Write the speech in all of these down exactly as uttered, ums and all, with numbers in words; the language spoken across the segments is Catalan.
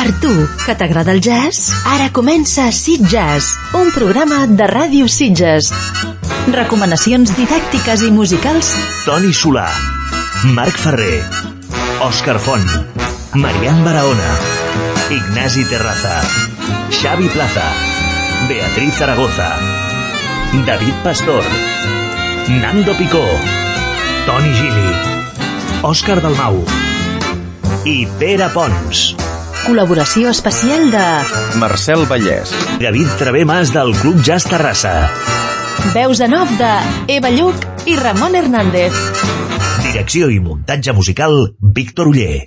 Per tu, que t'agrada el jazz, ara comença Sitges, un programa de Ràdio Sitges. Recomanacions didàctiques i musicals. Toni Solà, Marc Ferrer, Òscar Font, Marian Barahona, Ignasi Terraza, Xavi Plaza, Beatriz Zaragoza, David Pastor, Nando Picó, Toni Gili, Òscar Dalmau i Pere Pons. Col·laboració especial de Marcel Vallès, David Travé Mas del Club Jazz Terrassa. Veus en off de Eva Lluc i Ramon Hernández. Direcció i muntatge musical Víctor Oller.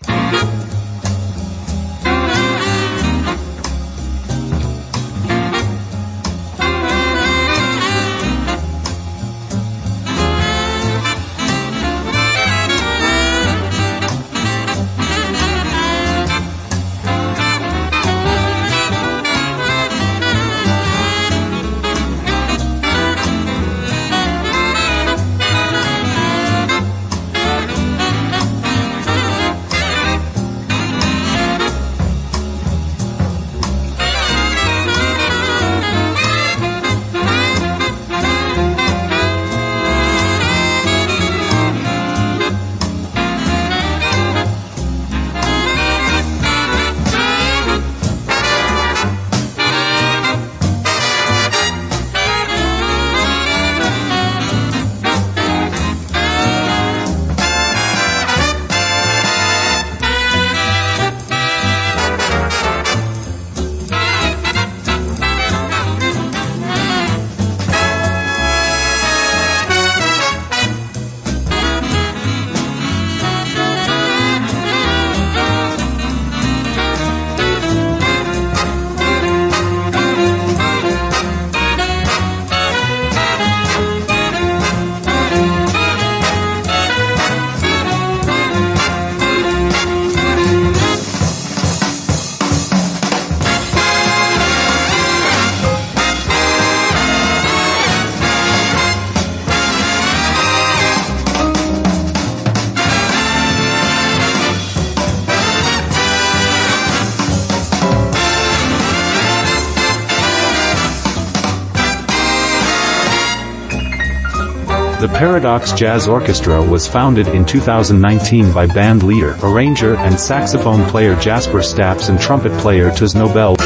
The Paradox Jazz Orchestra was founded in two thousand nineteen by band leader, arranger, and saxophone player Jasper Staps and trumpet player Tuz Nobel.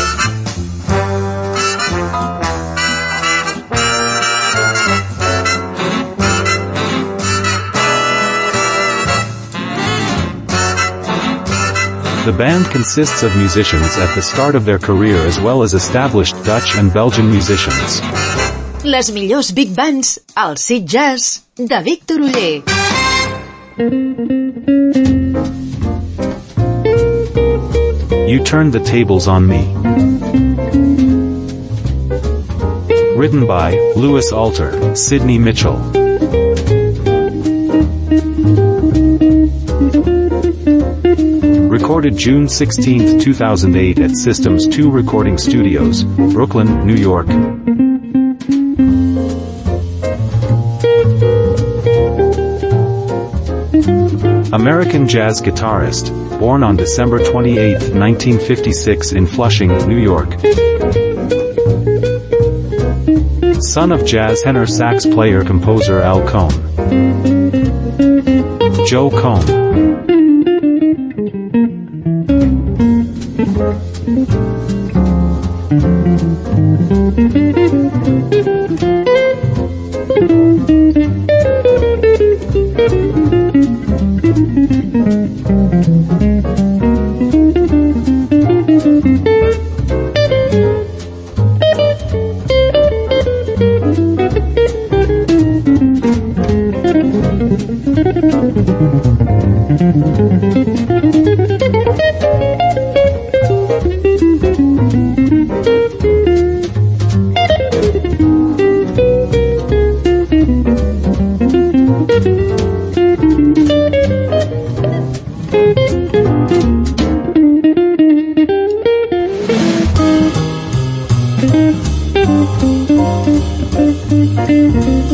The band consists of musicians at the start of their career as well as established Dutch and Belgian musicians. Les millors big bands al Sitges de Víctor Oller. You Turned the Tables on Me. Written by Louis Alter, Sidney Mitchell. Recorded June sixteenth, two thousand eight at Systems two Recording Studios, Brooklyn, New York. American jazz guitarist, born on December twenty-eighth, nineteen fifty-six in Flushing, New York. Son of jazz tenor sax player composer Al Cohn. Joe Cohn.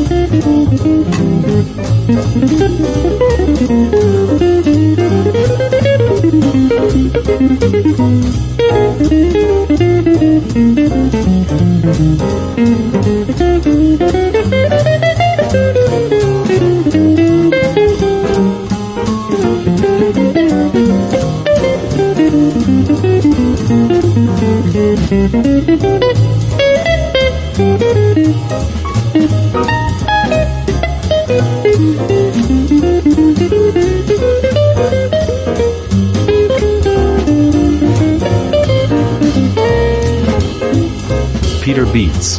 Thank you. Peter Beats.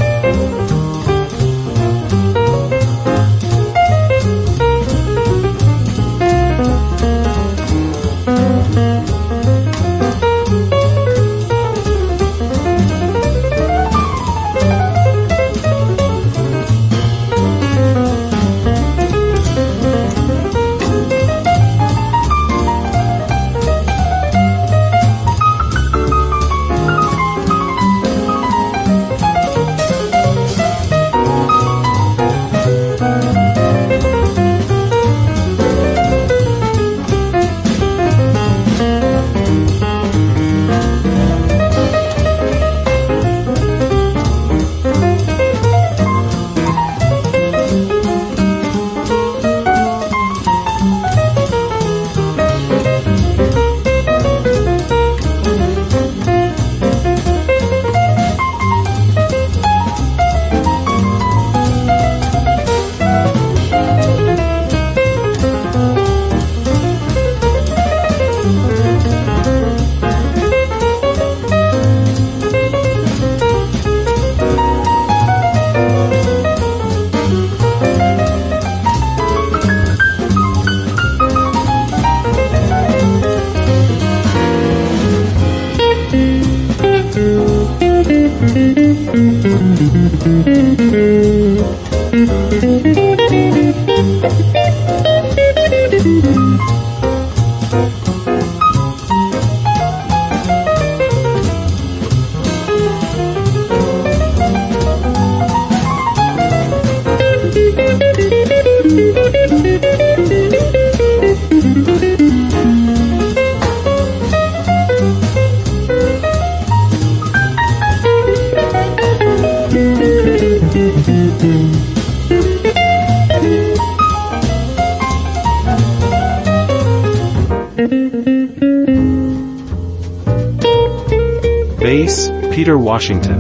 Bass, Peter Washington.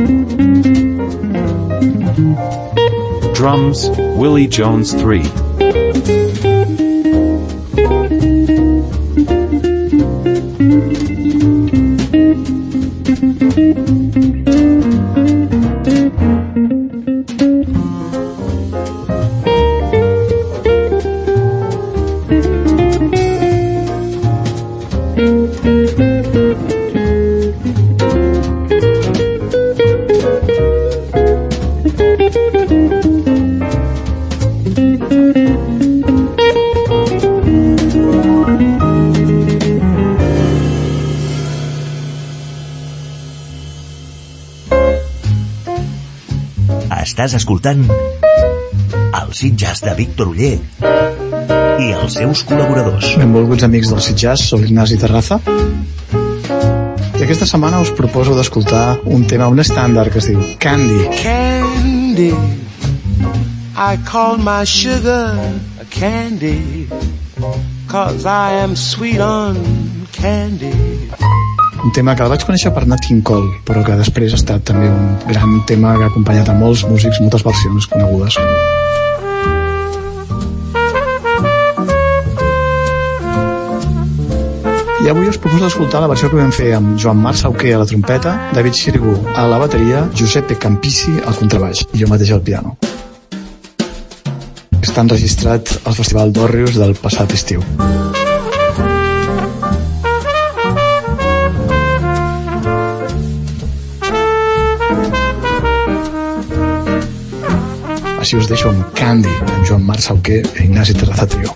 Drums, Willie Jones the third. Estàs escoltant el Acid Jazz de Víctor Oller i els seus col·laboradors. Benvolguts amics del Acid Jazz, soc Ignasi Terraza i aquesta setmana us proposo d'escoltar un tema, un estàndard que es diu Candy. Candy, I call my sugar a candy, cause I am sweet on candy. Un tema que el vaig conèixer per Nat King Cole, però que després ha estat també un gran tema que ha acompanyat a molts músics, moltes versions conegudes. I avui us proposo d'escoltar la versió que vam fer amb Joan Marc Sauquer a la trompeta, David Xirgu a la bateria, Giuseppe Campisi al contrabaix i jo mateix al piano. Està enregistrat al Festival d'Òrrius del passat estiu. Així us deixo amb Candy, amb Joan Marc Sauquer i Ignasi Terraza Trio.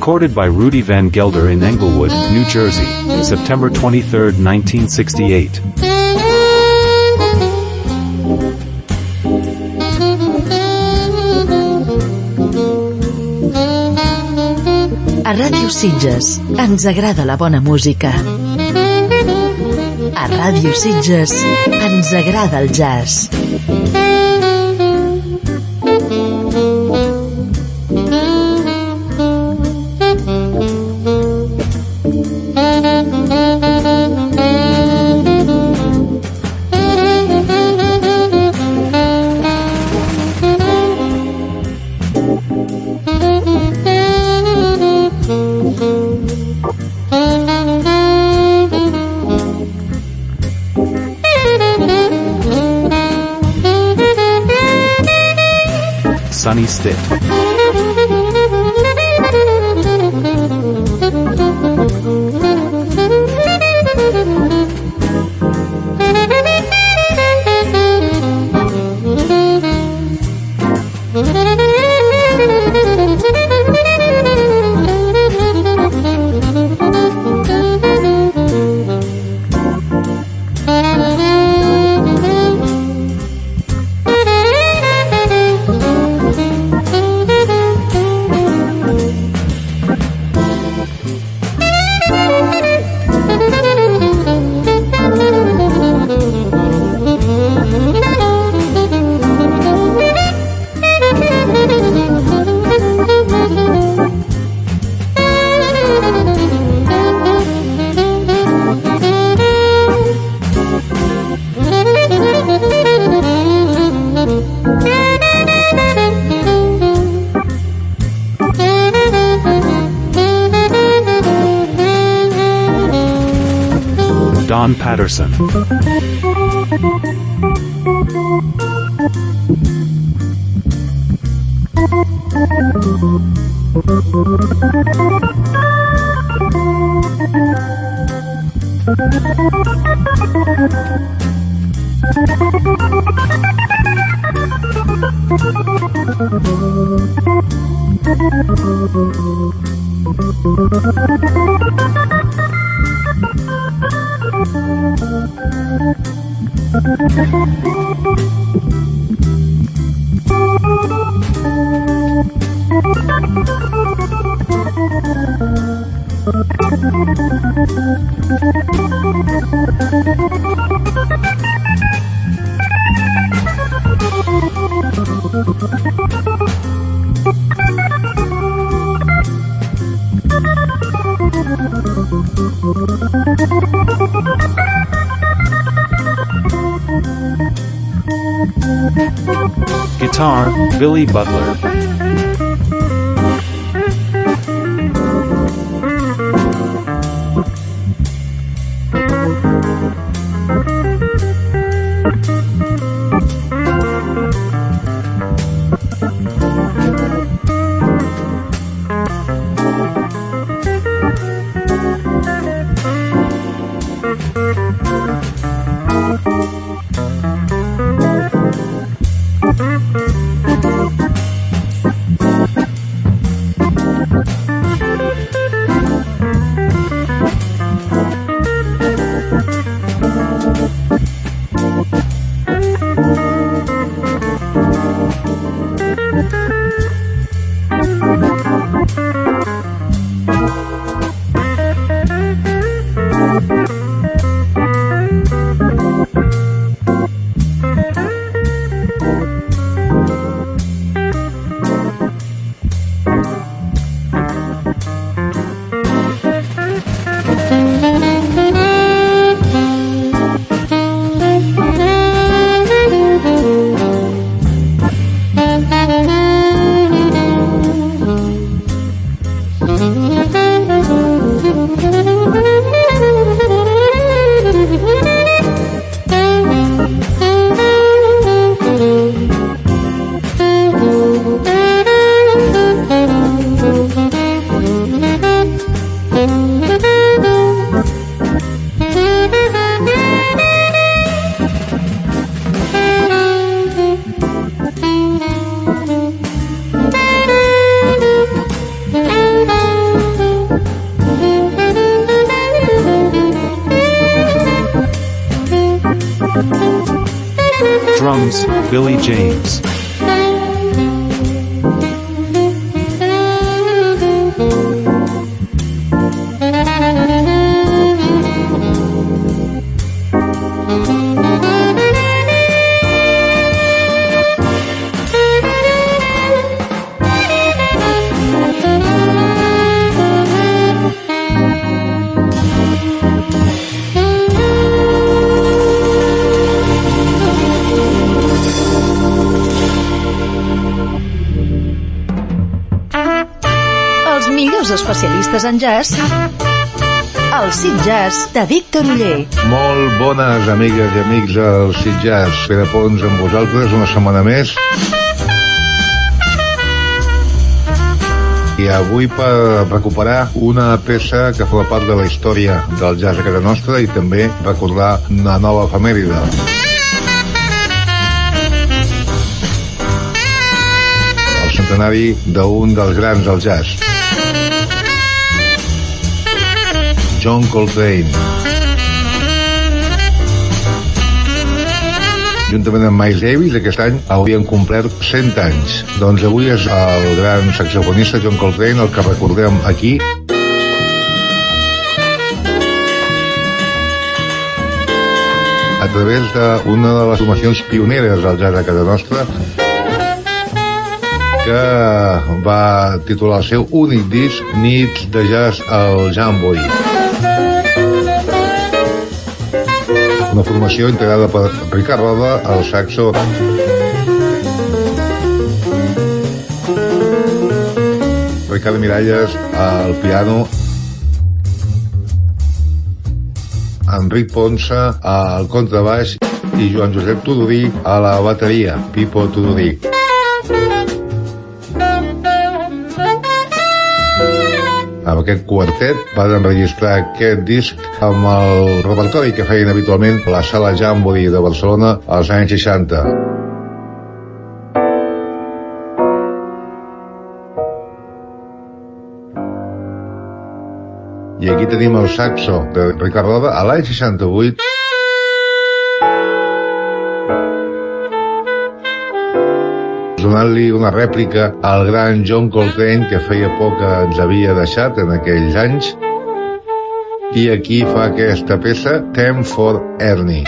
Recorded by Rudy Van Gelder in Englewood, New Jersey, September twenty-third, nineteen sixty-eight. A Ràdio Sitges ens agrada la bona música. A Ràdio Sitges ens agrada el jazz. Sunny Stitt. Don Patterson. Guitar, Billy Butler. Drums, Billy James. Especialistes en jazz al Sid Jazz de Víctor Oller. Molt bones amigues i amics del Sid Jazz. Pere Pons amb vosaltres una setmana més. I avui per recuperar una peça que fa part de la història del jazz a casa nostra i també recordar una nova efemèride. El centenari d'un dels grans del jazz, John Coltrane. Juntament amb Miles Davis, aquest any haurien complert cent anys. Doncs avui és el gran saxofonista John Coltrane el que recordem aquí. A través d'una de les formacions pioneres del jazz a casa nostra, que va titular el seu únic disc Nits de Jazz al Jamboree. Una formació integrada per Ricard Roda al saxo, Ricard Miralles al piano, Enric Ponsa al contrabaix i Joan Josep Tudurí a la bateria, Pipo Tudurí. Amb aquest quartet van enregistrar aquest disc amb el repertori que feien habitualment a la Sala Jamboree de Barcelona als anys seixanta. I aquí tenim el saxo de Ricard Roda a l'any seixanta-vuit, donant-li una rèplica al gran John Coltrane, que feia poc que ens havia deixat en aquells anys, i aquí fa aquesta peça, Theme for Ernie.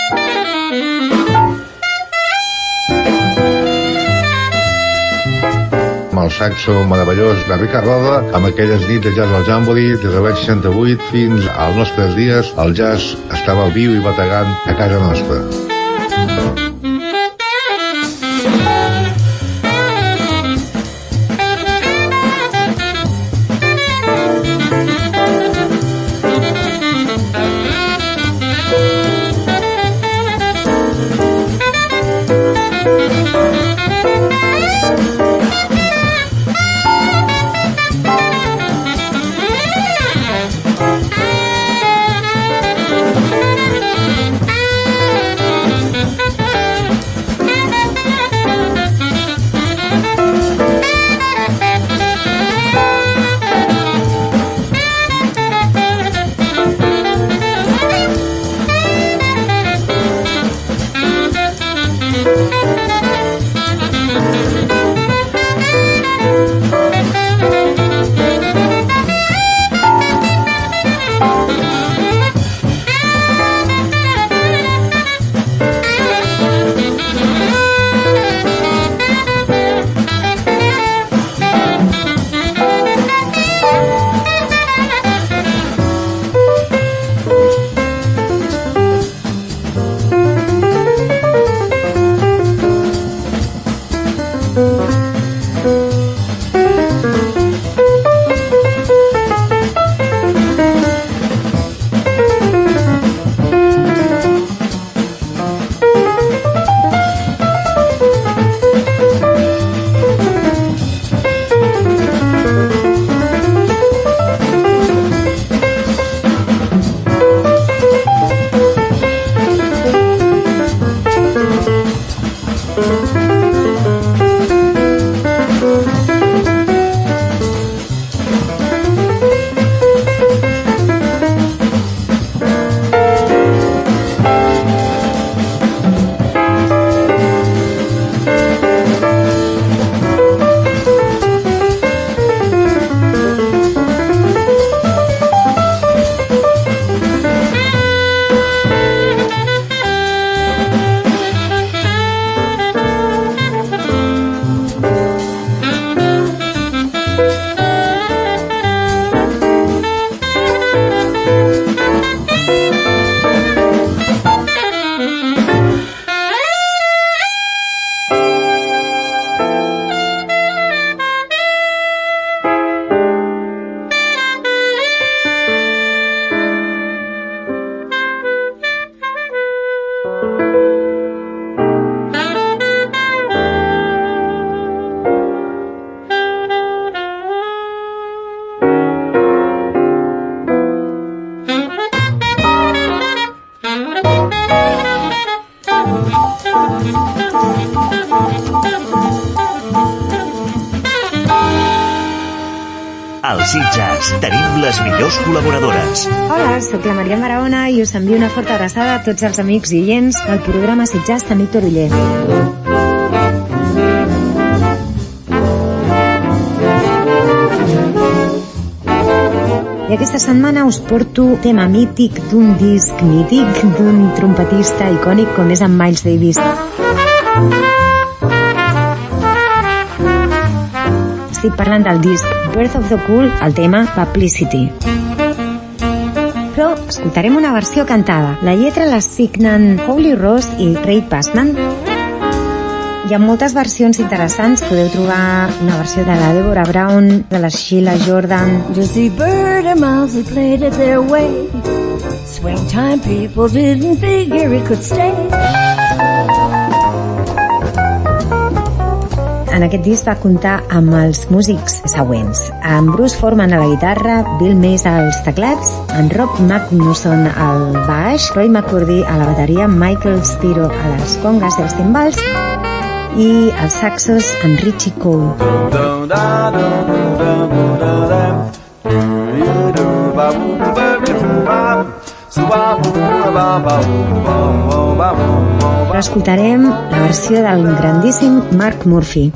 Amb el saxo meravellós de Ricard Roda, amb aquelles nits de jazz al Jamboree, des de l'any seixanta-vuit fins als nostres dies, el jazz estava viu i bategant a casa nostra. Al Sitges tenim les millors col·laboradores. Hola, sóc la Maria Barahona i us envio una forta abraçada a tots els amics i oients del programa Sitges de Víctor Uller. I aquesta setmana us porto tema mític d'un disc mític d'un trompetista icònic com és en Miles Davis. Estic parlant del disc Birth of the Cool, el tema Publicity. Però escoltarem una versió cantada. La lletra la signen Holly Ross i Ray Passman. Hi ha moltes versions interessants. Podeu trobar una versió de la Deborah Brown, de la Sheila Jordan. Josie Bird and Miles, they played it their way. Swing time people didn't figure it could stay. En aquest disc va comptar amb els músics següents: en Bruce Forman a la guitarra, Bill Mays als teclats, en Rob Magnuson al baix, Roy McCurdy a la bateria, Michael Spiro a les congas i els timbals i els saxos en Richie Cole. Però escoltarem la versió del grandíssim Mark Murphy.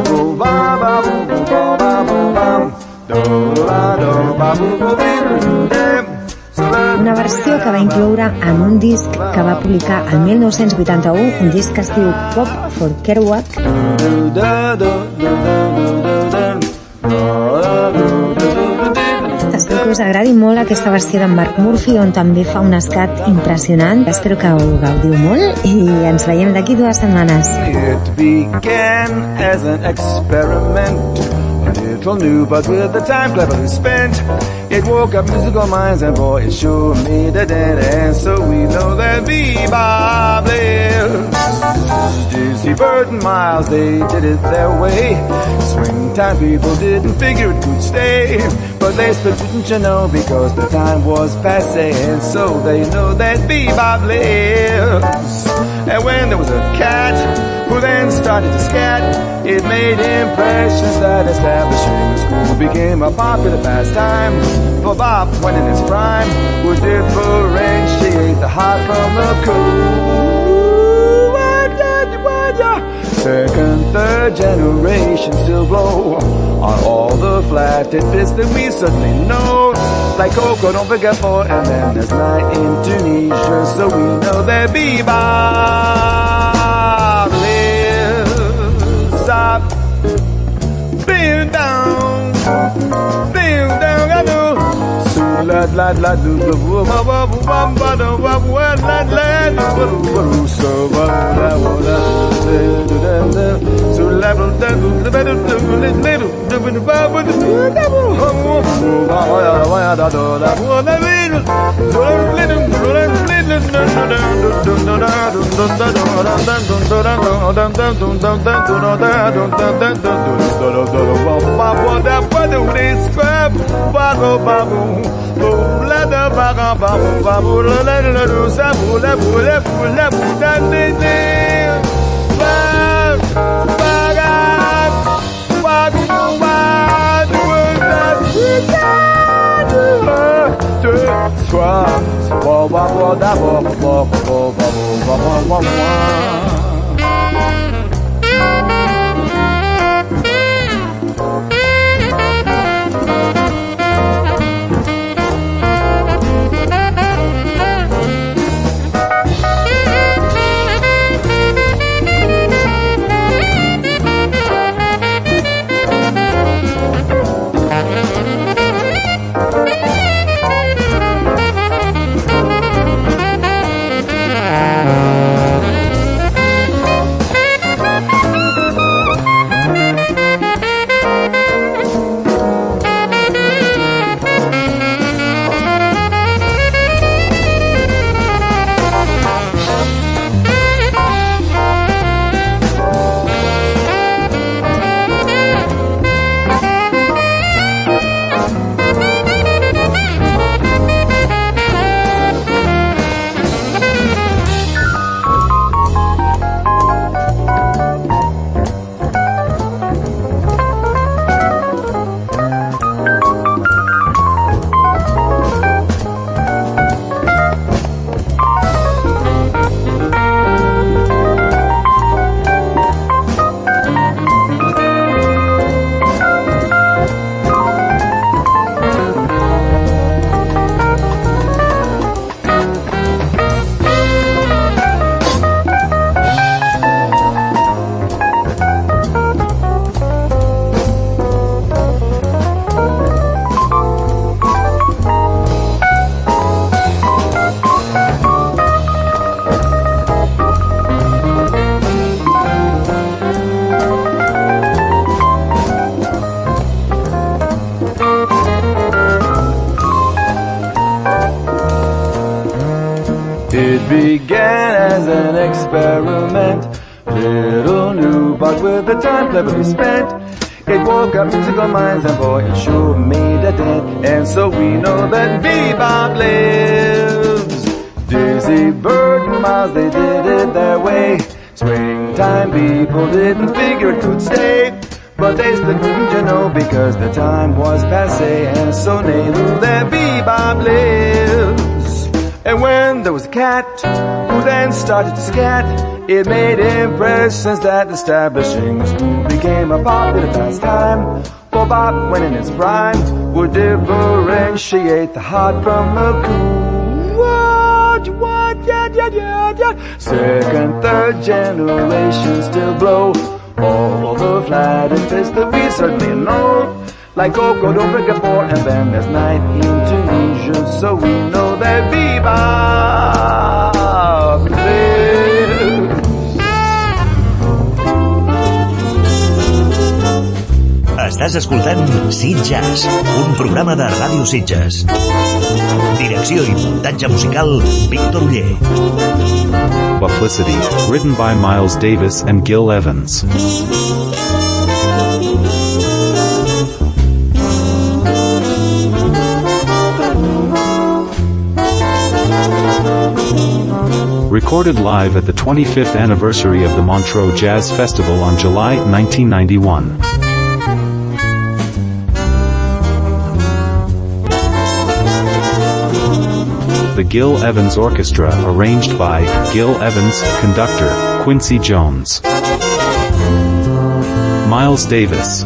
Una versió que va incloure en un disc que va publicar el mil nou-cents vuitanta-u, un disc que es diu Pop for Kerouac. Espero que us agradi molt aquesta versió d'en Mark Murphy, on també fa un escat impressionant. Espero que ho gaudiu molt i ens veiem d'aquí dues setmanes. It began as an experiment, a little new but with the time cleverly spent. It woke up musical minds and boy it sure made a dent. And so we know that bebop lives. Josie Bird and Miles, they did it their way. Swing time people didn't figure it could stay, but they still didn't you know because the time was passé. And so they know that bebop lives. And when there was a cat who then started to scat, it made impressions that establishing the school became a popular pastime. For bop, when in its prime, would differentiate the hot from the cool. Second, third generation still blow on all the flatted bits that we certainly know. Like Coco, don't forget for, and then there's night in Tunisia, so we know that bebop lives. Stop, bend down, bend down, I know. So la la la do the woo ba ba ba ba do ba wa la la do do so ba la wa la do do do so la do do do do do little do do ba ba do da bo ho ba wa wa da do da wa la little so little Trois, trois, trois, d'abord, trois, trois, trois, trois, trois. began as an experiment. Little knew, but with the time cleverly spent, it woke up musical minds, and boy, it sure made a dent. And so we know that bebop lives. Dizzy Bird and Miles, they did it their way. Springtime people didn't figure it could stay, but they still couldn't, you know, because the time was passé. And so they knew that bebop lives. And when there was a cat who then started to scat, it made impressions that establishing school became a popular pastime. For bop, when in its prime, would differentiate the hot from the cool. What, what, yeah, yeah, yeah, yeah. Second, third generation still blow all the flat and fish that we certainly know. Like Coco, don't break a four, and then there's night in Tunisia, so we know that bebop lives. Estàs escoltant Sid Jazz, un programa de Ràdio Sitges. Direcció i muntatge musical, Víctor Oller. Publicity, written by Miles Davis and Gil Evans. Recorded live at the twenty-fifth anniversary of the Montreux Jazz Festival on July nineteen ninety-one. The Gil Evans Orchestra, arranged by Gil Evans, conductor, Quincy Jones. Miles Davis.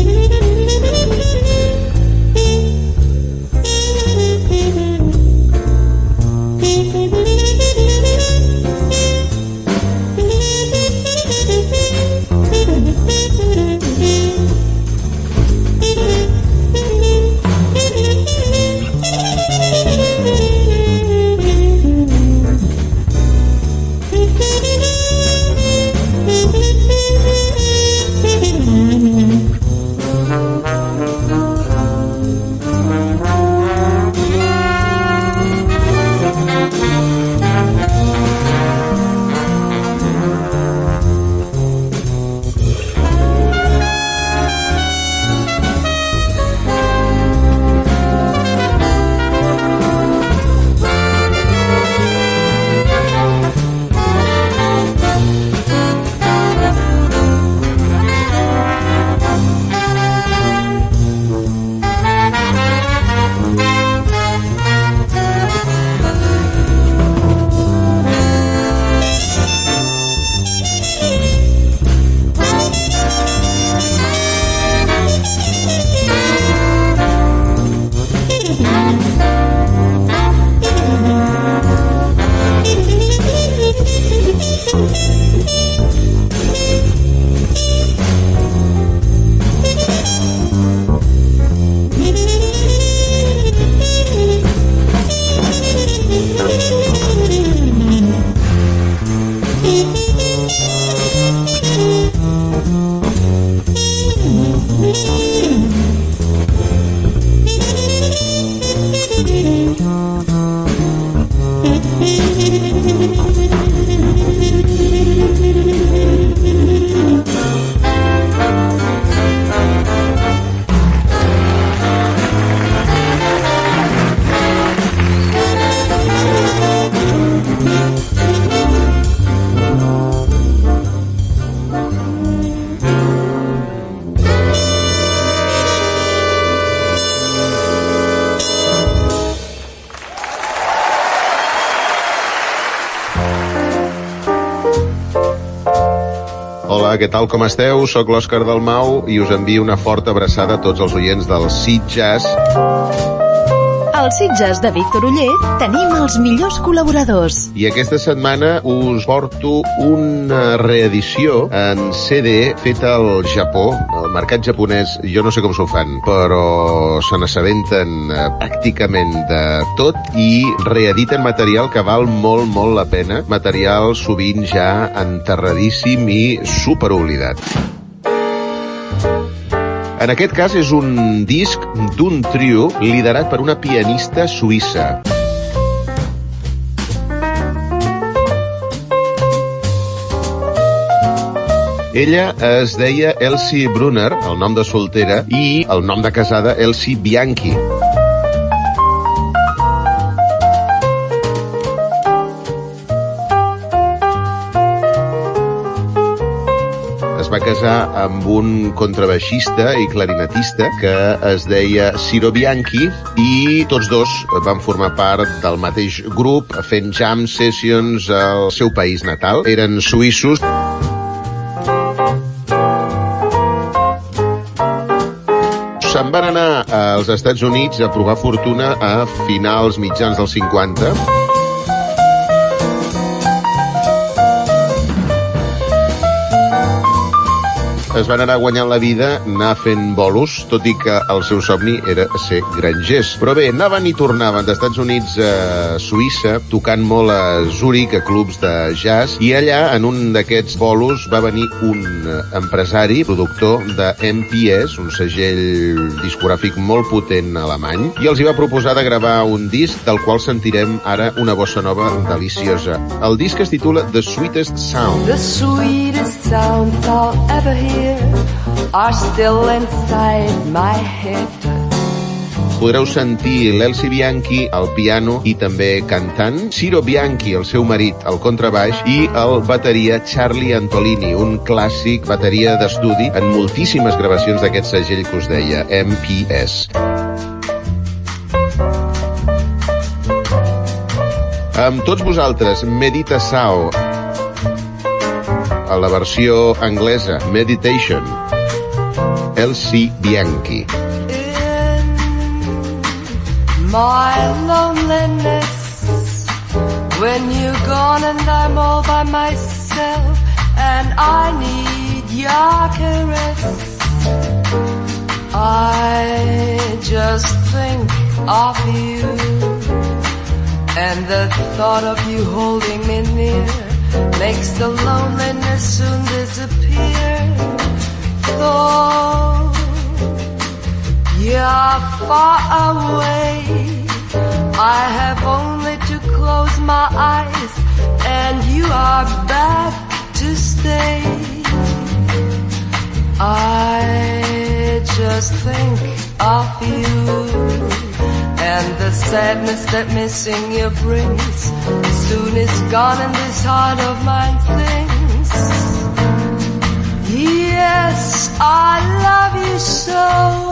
Hola, què tal, com esteu? Soc l'Òscar Dalmau i us envio una forta abraçada a tots els oients del Sid Jazz. Al Sid Jazz de Víctor Oller tenim els millors col·laboradors. I aquesta setmana us porto una reedició en C D feta al Japó. El mercat japonès, jo no sé com s'ho fan, però se n'assabenten eh, pràcticament de tot i reediten material que val molt, molt la pena. Material sovint ja enterradíssim i superoblidat. En aquest cas és un disc d'un trio liderat per una pianista suïssa. Ella es deia Elsie Brunner, el nom de soltera, i el nom de casada Elsie Bianchi. Es va casar amb un contrabaixista i clarinetista que es deia Ciro Bianchi i tots dos van formar part del mateix grup fent jam sessions al seu país natal. Eren suïssos. Se'n van anar als Estats Units a provar fortuna a finals mitjans dels cinquanta. Es van anar guanyant la vida, anar fent bolos, tot i que el seu somni era ser grangers. Però bé, anaven i tornaven d'Estats Units a Suïssa, tocant molt a Zúrich, a clubs de jazz, i allà, en un d'aquests bolos, va venir un empresari, productor de M P S, un segell discogràfic molt potent alemany, i els hi va proposar de gravar un disc del qual sentirem ara una bossa nova deliciosa. El disc es titula The Sweetest Sound. The sweetest sounds I'll ever hear are still inside my head. Podreu sentir l'Elsie Bianchi al piano i també cantant, Ciro Bianchi, el seu marit, al contrabaix, i el bateria Charlie Antolini, un clàssic bateria d'estudi en moltíssimes gravacions d'aquest segell que us deia, M P S. Amb tots vosaltres, Medita Sao, a la versió anglesa, Meditation, Elsie Bianchi. In my loneliness, when you're gone and I'm all by myself, and I need your caress, I just think of you, and the thought of you holding me near makes the loneliness soon disappear. Though you're far away, I have only to close my eyes and you are back to stay. I just think of you and the sadness that missing you brings soon is gone and this heart of mine sings. Yes, I love you so,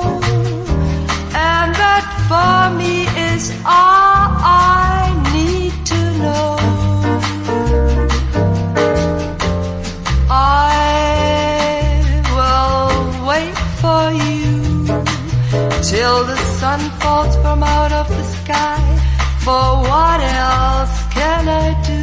and that for me is all I need to know. I will wait for you till the sun falls from out of the sky, for what else can I do?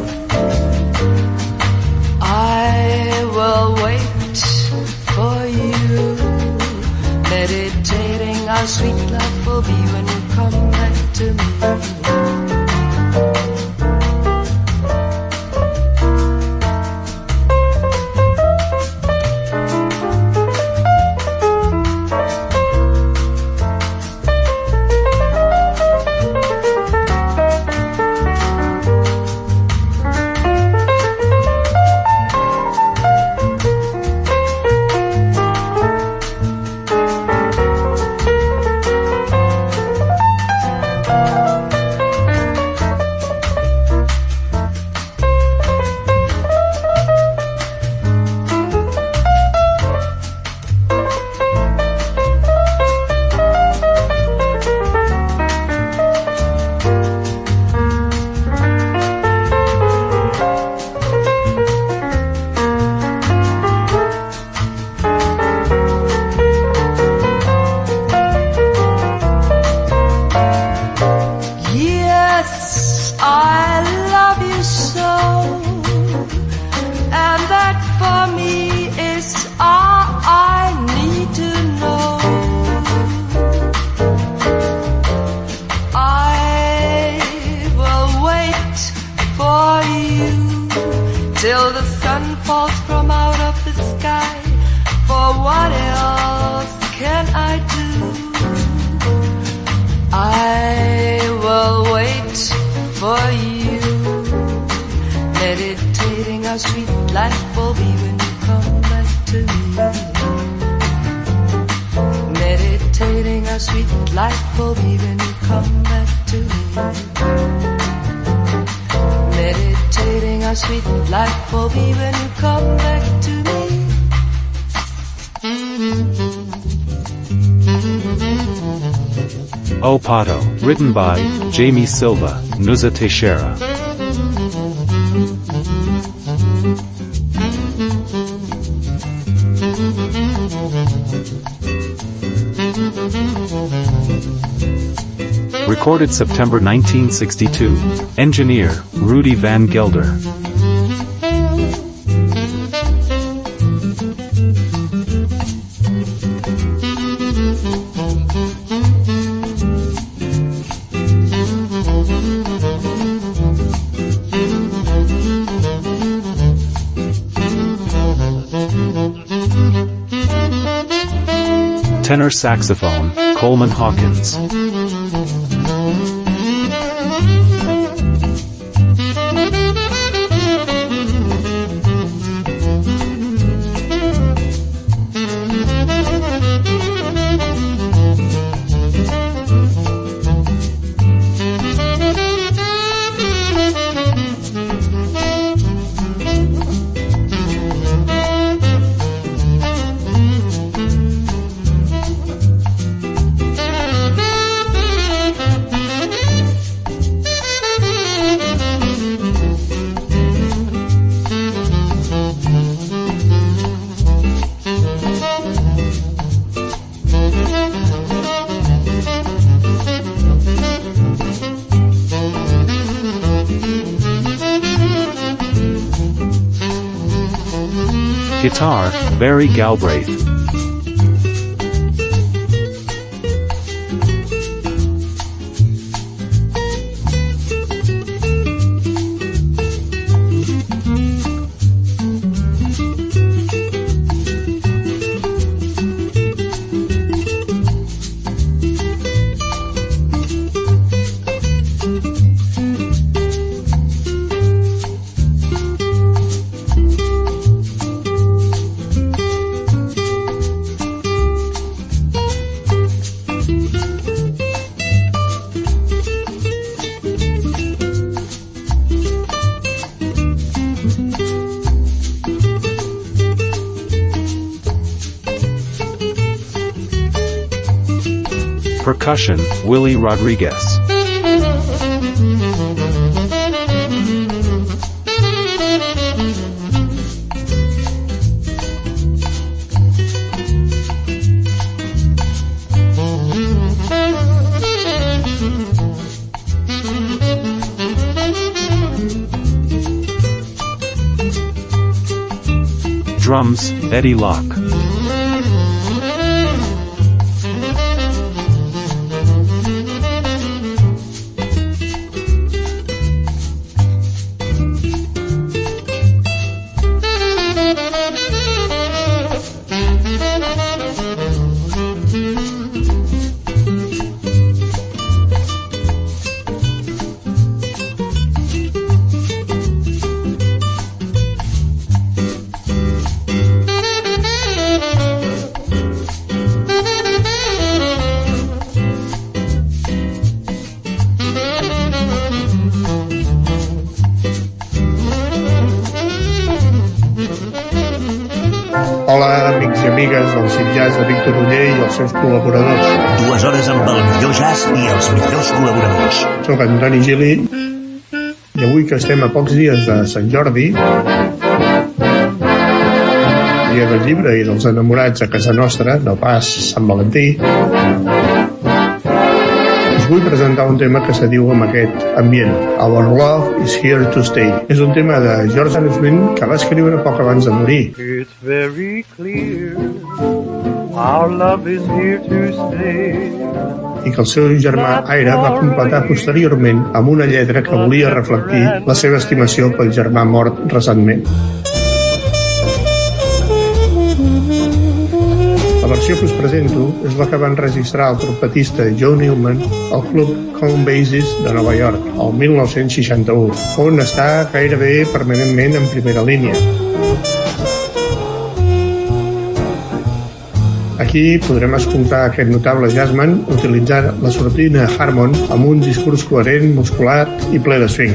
I will wait for you, meditating how sweet love will be when you come back to me. Till the sun falls from out of the sky, for what else can I do? I will wait for you, meditating how sweet life will be when you come back. to me. Meditating how sweet life will be when you come back to me. Meditating how sweet life will be when you come back to me. O Pato, written by Jamie Silva, Nusa Teixeira. Recorded September nineteen sixty-two. Engineer, Rudy Van Gelder. Tenor saxophone, Coleman Hawkins. Guitar, Barry Galbraith. Percussion, Willie Rodriguez. Drums, Eddie Locke. Hola, amics i amigues del Cid Jazz de Víctor Oller i els seus col·laboradors. Dues hores amb el millor jazz i els millors col·laboradors. Soc Antoni Gili i avui que estem a pocs dies de Sant Jordi, dia del llibre i dels enamorats a casa nostra, no pas Sant Valentí, us vull presentar un tema que se diu amb aquest ambient. Our Love is Here to Stay. És un tema de George Harrison que va escriure poc abans de morir. It's very clear our love is here to stay. I que el seu germà Ira va completar posteriorment amb una lletra que volia reflectir la seva estimació pel germà mort recentment. La versió que us presento és la que van registrar el trompetista Joe Newman al Club Count Basis de Nova York el mil nou-cents seixanta-u, on està gairebé permanentment en primera línia. Aquí podrem escoltar aquest notable jazzman utilitzar la sordina Harmon amb un discurs coherent, musculat i ple de swing.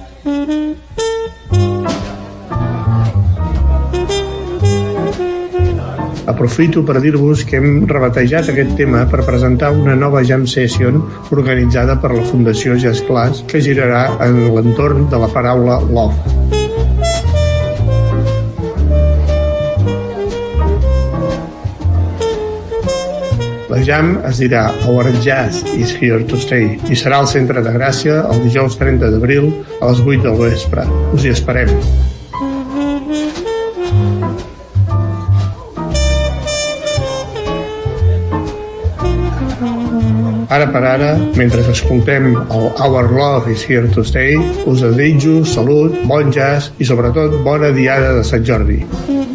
Aprofito per dir-vos que hem rebatejat aquest tema per presentar una nova jam session organitzada per la Fundació Jazz Class que girarà en l'entorn de la paraula love. La jam es dirà Our Jazz is Here to Stay i serà al Centre de Gràcia el dijous trenta d'abril a les vuit del vespre. Us hi esperem. Ara per ara, mentre escoltem el Our Love is Here to Stay, us desitjo salut, bon jazz i sobretot bona diada de Sant Jordi.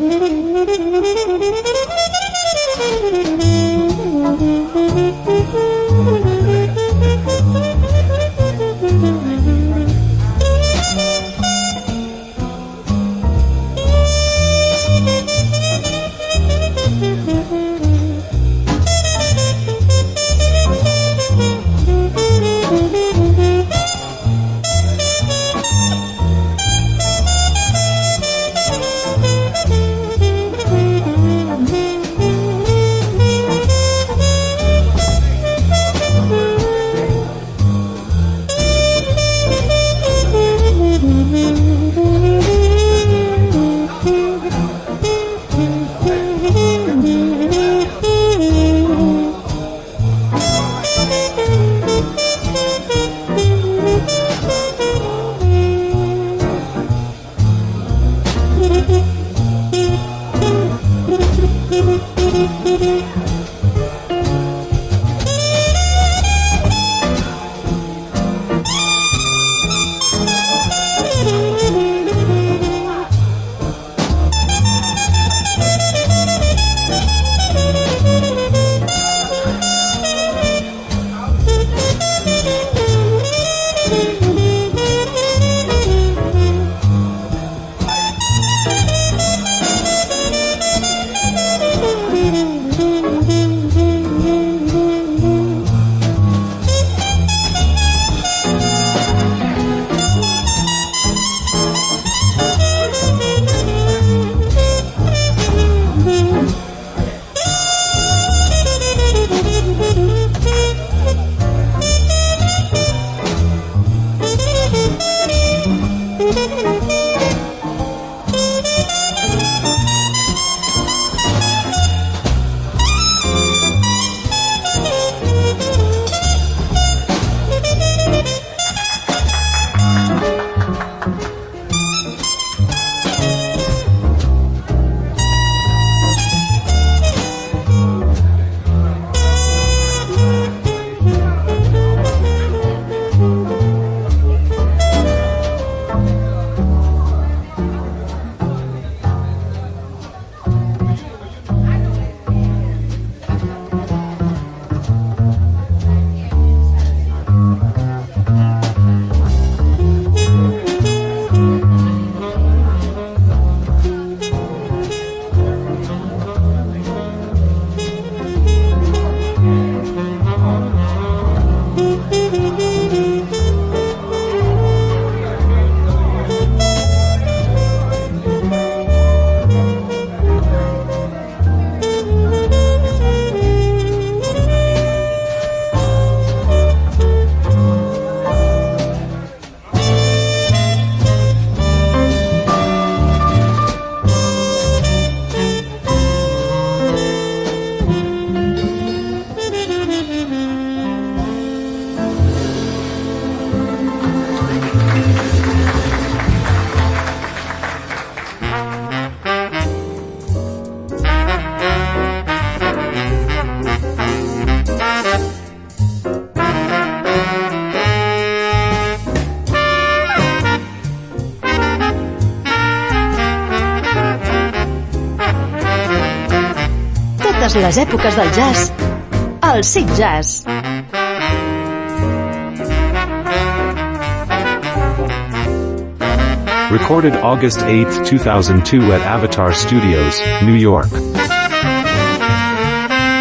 totes les èpoques del jazz al Sid Jazz. Recorded August eighth, two thousand two at Avatar Studios, New York.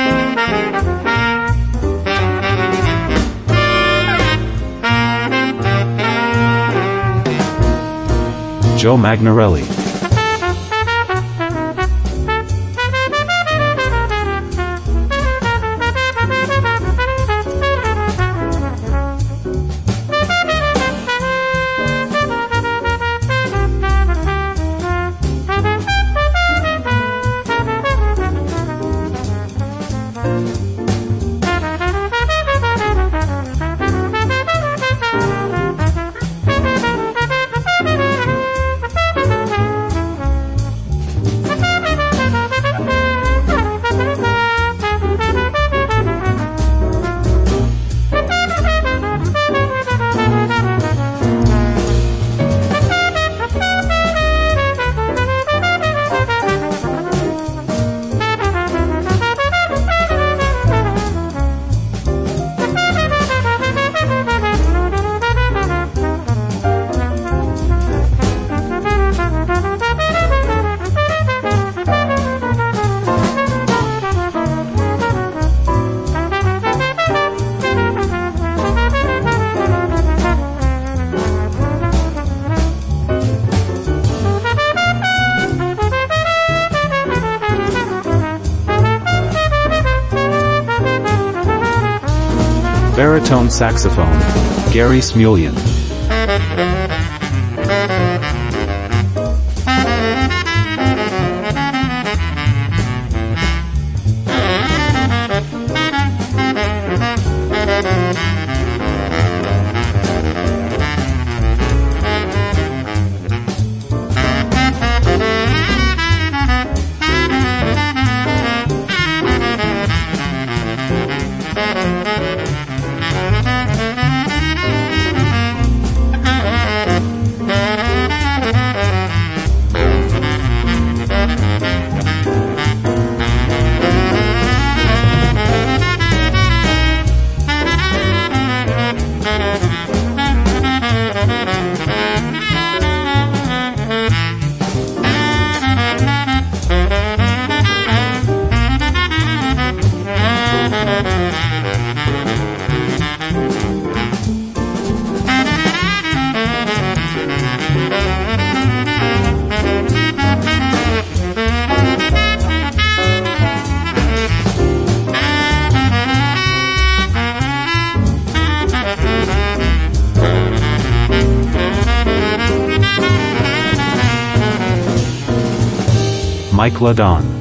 Joe Magnarelli. Baritone saxophone, Gary Smulian. Mike Ladon.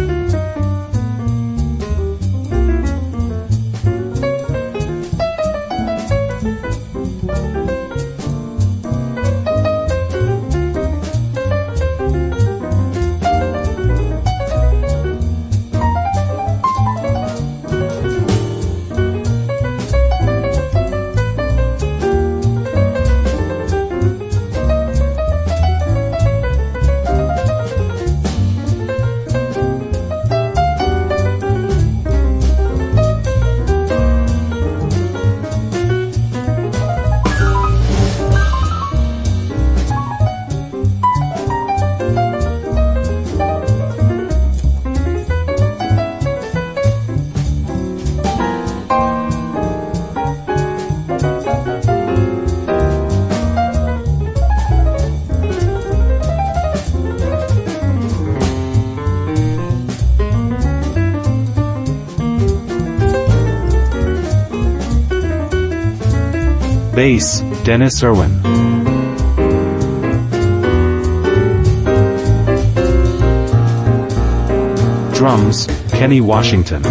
Bass, Dennis Irwin. Drums, Kenny Washington.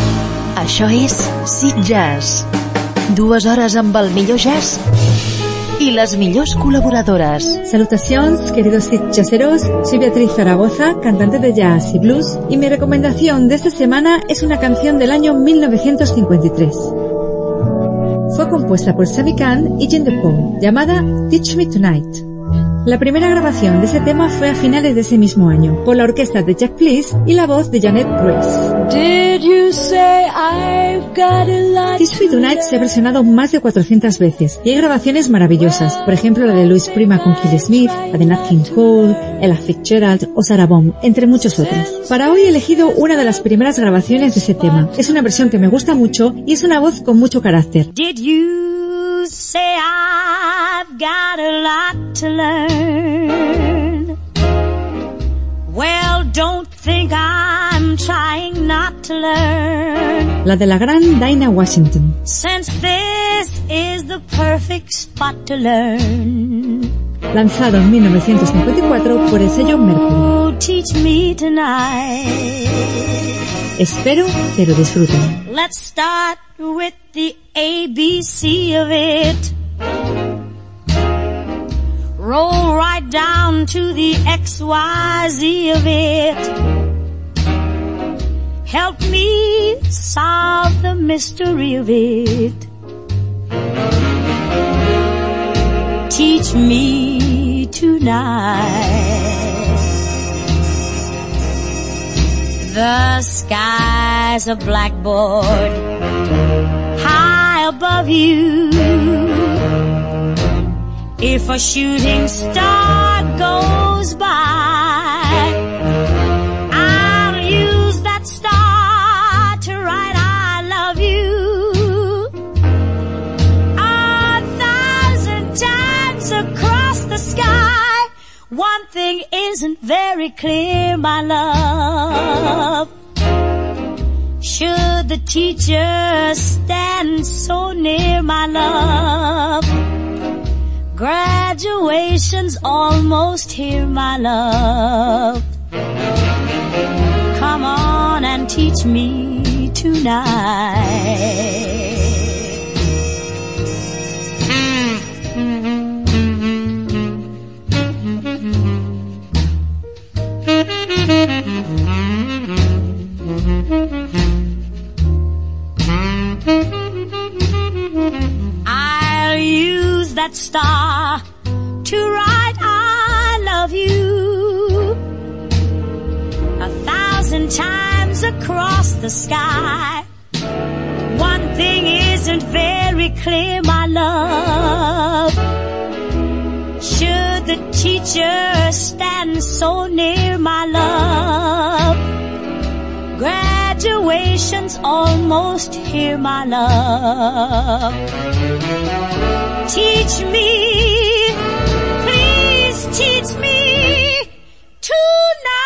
Això és Sid Jazz. Dues hores amb el millor jazz i les millors col·laboradores. Salutacions, queridos sitjaseros. Soy Beatriz Zaragoza, cantante de jazz y blues, y mi recomendación de esta semana es una canción del año mil novecientos cincuenta y tres. Fue compuesta por Sammy Cahn y Jim DePaul, llamada Teach Me Tonight. La primera grabación de ese tema fue a finales de ese mismo año, por la orquesta de Jack Bliss y la voz de Janet Grace. Did you say I've got a lot Teach Me Tonight se ha versionado más de cuatrocientas veces y hay grabaciones maravillosas, por ejemplo la de Louis Prima con Kelly Smith, la de Nat King Cole, Ella Fitzgerald o Sarah Vaughan, entre muchos otros. Para hoy he elegido una de las primeras grabaciones de ese tema. Es una versión que me gusta mucho y es una voz con mucho carácter. Did you say I've got a lot to learn? Well, don't think I'm trying not to learn. La de la gran Dinah Washington. Since this is the perfect spot to learn. Lanzado en mil novecientos cincuenta y cuatro por el sello Mercury. Teach me tonight. Espero que lo disfruten. Let's start with the A B C of it. Roll right down to the X Y Z of it. Help me solve the mystery of it. Teach me tonight. The sky's a blackboard high above you. If a shooting star goes by, I'll use that star to write I love you. A thousand times across the sky, one thing isn't very clear, my love. Should the teacher stand so near, my love? Graduation's almost here, my love. Come on and teach me tonight. I'll use that star to write I love you. A thousand times across the sky, one thing isn't very clear, my love. Should the teacher stand so near, my love? Graduation's almost here, my love. Teach me, please teach me tonight.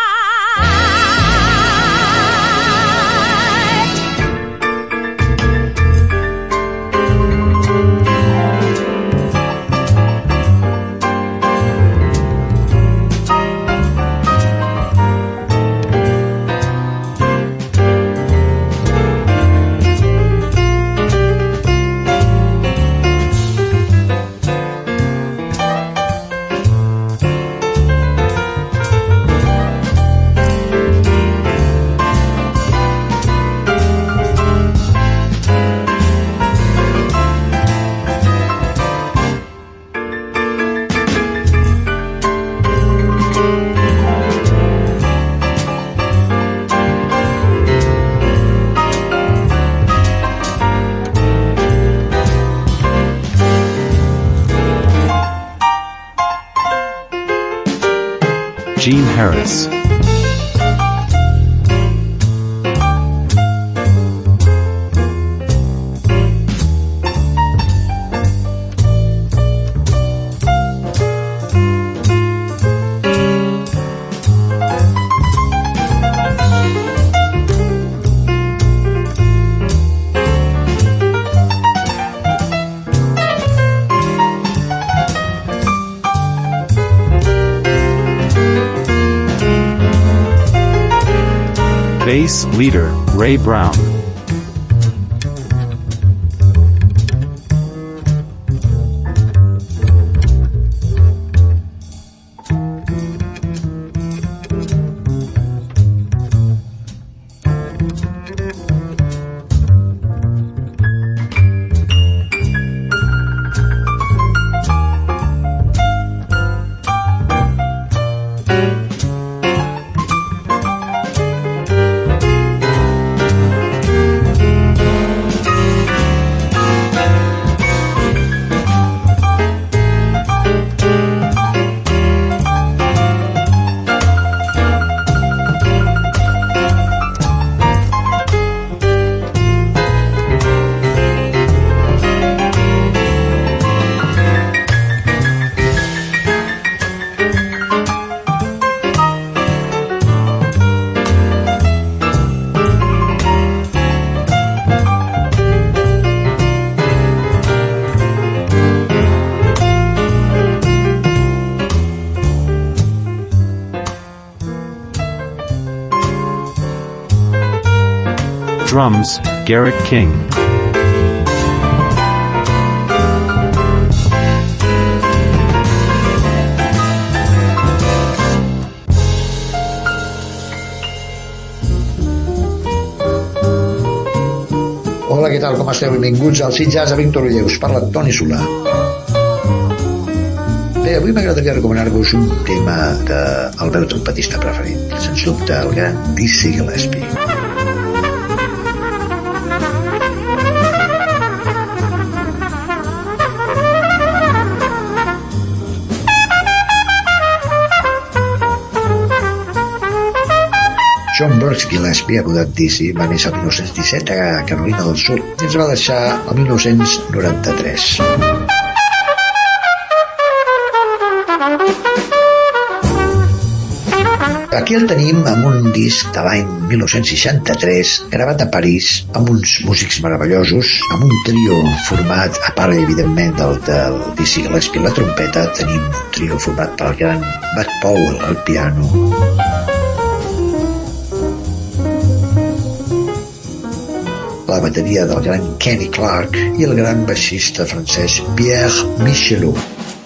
Gene Harris. Bass leader, Ray Brown. drums, Garrett King. Hola, què tal, com esteu? Benvinguts al Acid Jazz a Víctor Uller. Us parla Toni Solà. Bé, avui m'agradaria recomanar-vos un tema del meu trompetista preferit, sens dubte el gran Dizzy Gillespie. John Burks Gillespie, apodat Dizzy, va néixer el mil nou-cents disset a Carolina del Sud i ens va deixar el mil nou-cents noranta-tres. Aquí el tenim amb un disc de l'any mil nou-cents seixanta-tres, gravat a París, amb uns músics meravellosos, amb un trio format, a part, evidentment, del, del Dizzy Gillespie a la trompeta, tenim un trio format pel gran Bud Powell al piano, la bateria del gran Kenny Clarke i el gran baixista francès Pierre Michelot.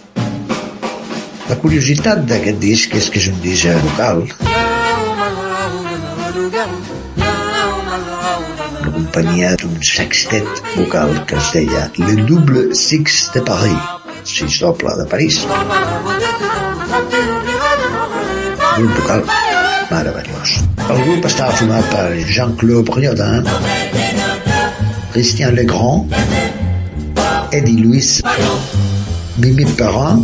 La curiositat d'aquest disc és que és un disc vocal, una companyia d'un sextet vocal que es deia Le Double Six de Paris, sis doble de París. Un vocal meravellós. El grup estava format per Jean-Claude Briodin, Christian Legrand, Eddie Louis, Mimi Perrin,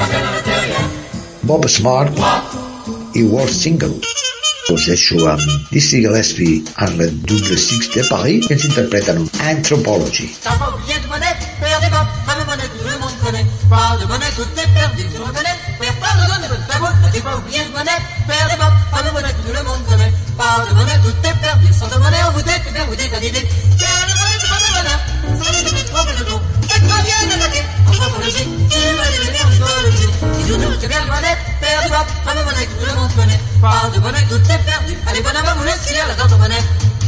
Bob Smart i Walt Single. Us deixo amb Dizzy Gillespie en le Double Six de Paris que ens interpreten un Anthropology. T'as pas oublié de monnaie, père des bas, fameux monnaie, tout le monde connaît. Parle de monnaie, tout est perdu, sur le monnaie, père parle de donner votre tabou. T'as pas oublié de monnaie, père des bas, fameux monnaie, tout le monde connaît. Parle de monnaie, tout est perdu, sans de monnaie, on vous dit, bien vous dites, l'idée. Tiens, le monnaie, c'est pas de monnaie, sans les deux, trois, de tout. T'es pas bien d'attaquer, anthropologie, tu vas devenir mythologie. Si tout nous, c'est bien le monnaie, père des bas, fameux monnaie, tout le monde connaît. Parle de monnaie, tout est perdu. Allez, bon amour, vous laissez la tante monnaie.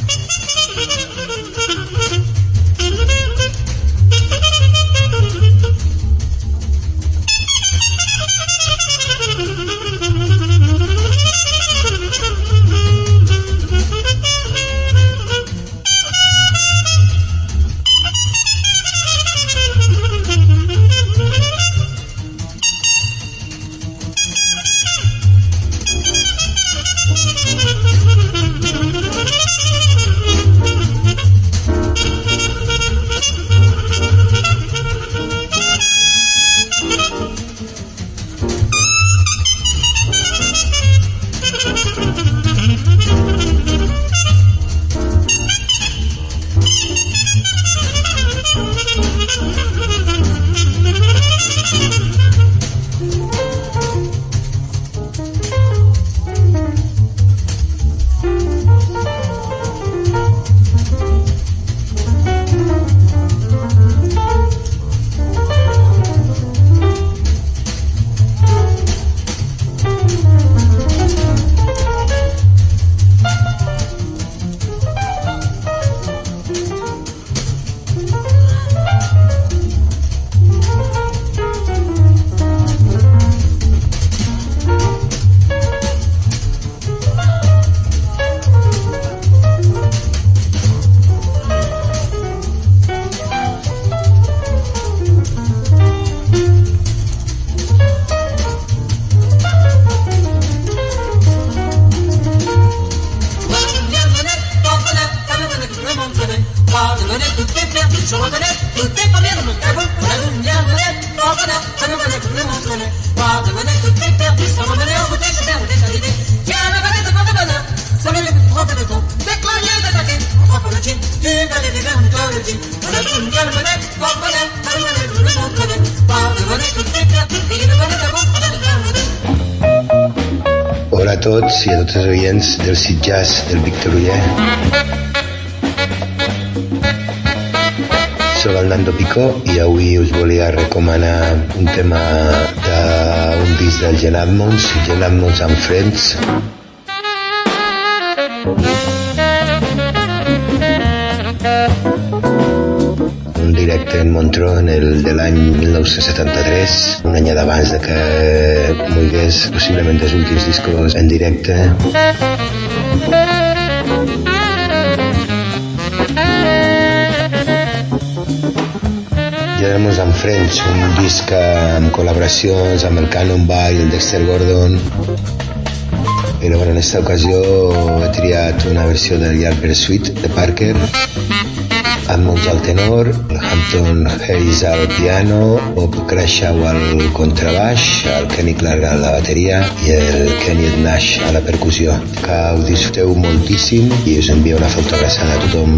Hola a tots i a tots els oients del Acid Jazz del Víctor Uller. Soc el Nando Picó i avui us volia recomanar un tema d'un disc del Gene Ammons, Gene Ammons and Friends. directe en Montreux en el de l'any mil nou-cents setanta-tres, un any abans de que moigués, possiblement dels últims discos en directe. Generamos amb French, un disc amb col·laboracions amb el Cannonball, el Dexter Gordon. I bueno, en esta ocasió he triat una versió del Yardbird Suite de Parker amb Mous al tenor, el Hampton Hayes al piano, Bob Crashaw al contrabaix, el Kenny Clark a la bateria i el Kenneth Nash a la percussió. Que ho disfruteu moltíssim i us envio una forta abraçada a tothom.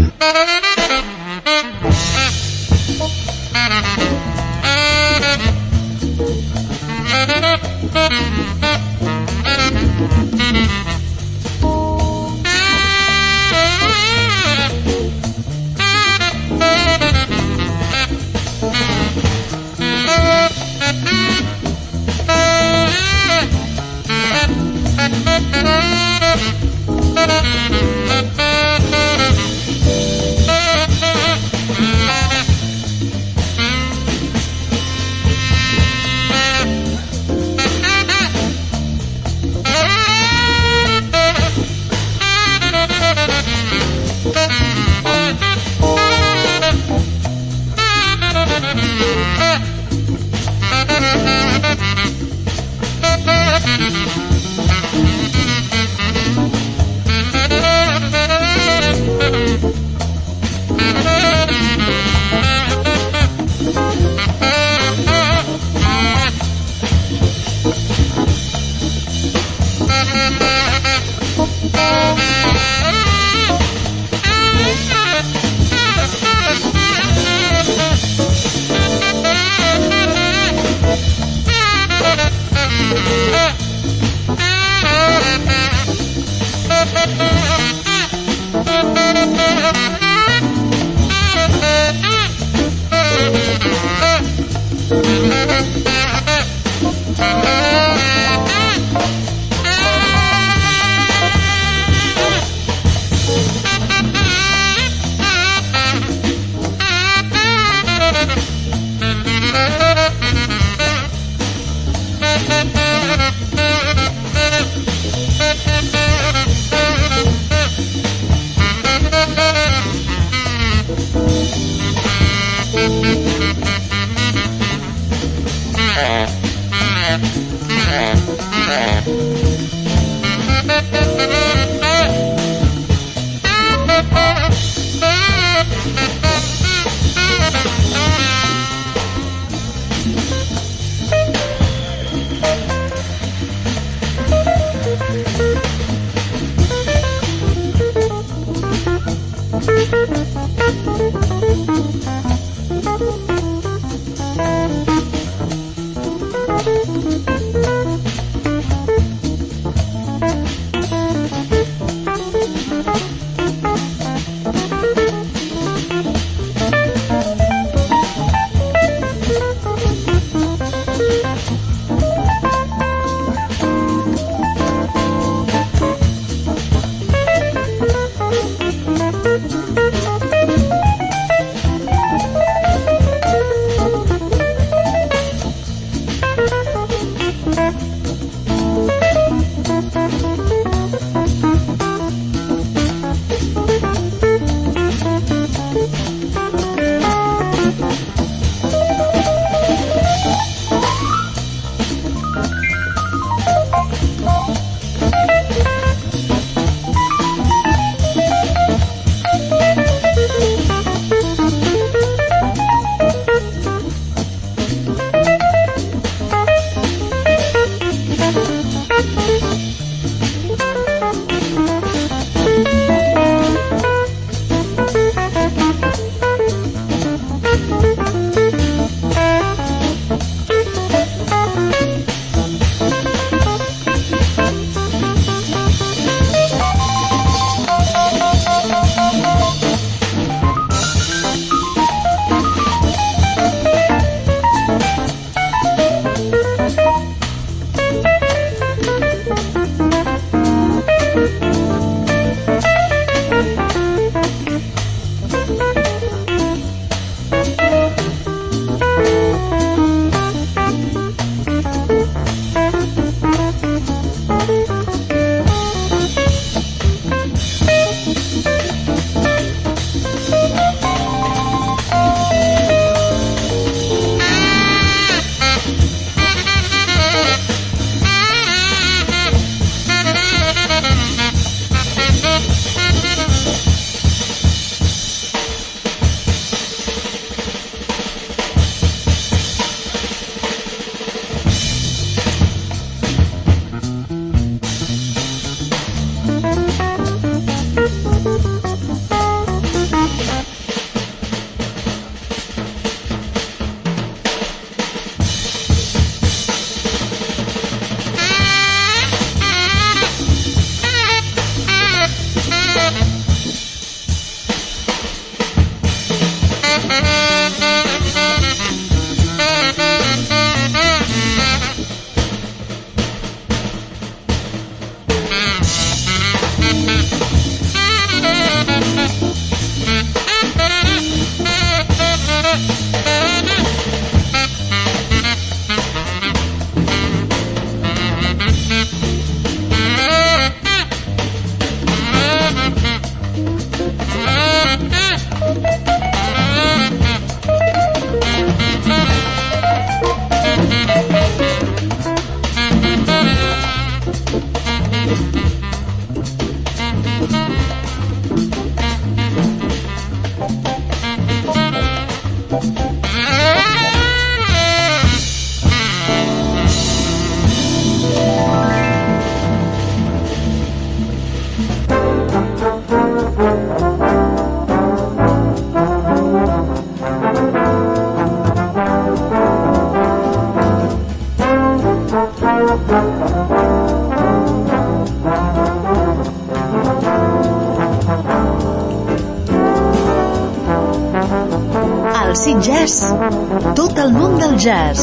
Acid Jazz, tot el món del jazz.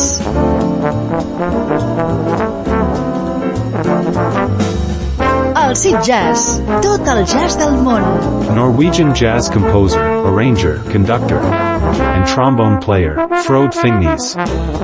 Acid Jazz, tot el jazz del món. Norwegian jazz composer, arranger, conductor, and trombone player, Frode Fingnes.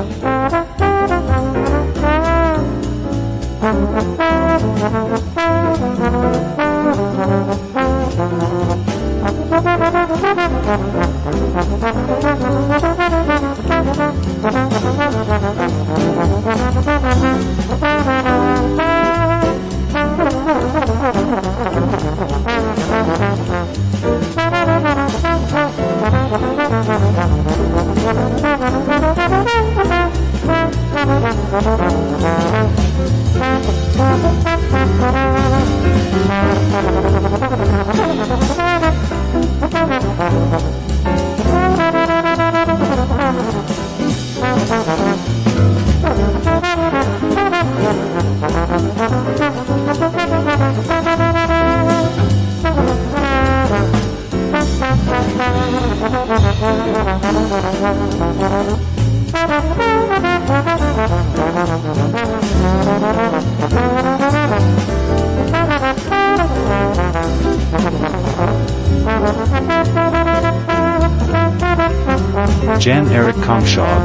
Jan Erik Kongshaug.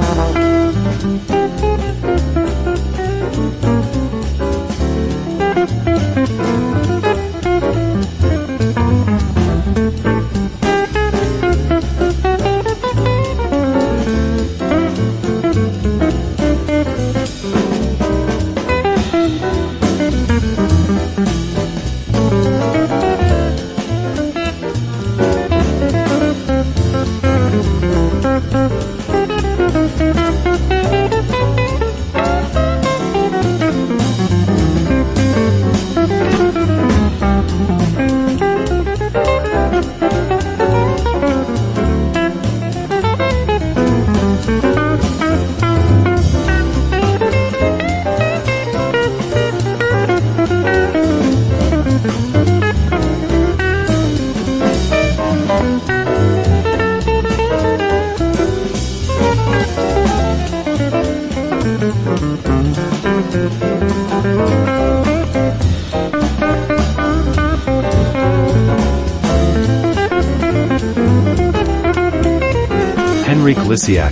Henryk Lisiak.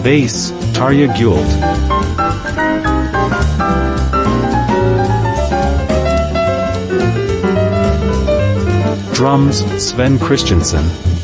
Bass, Tarja Gyult. Drums, Sven Christensen.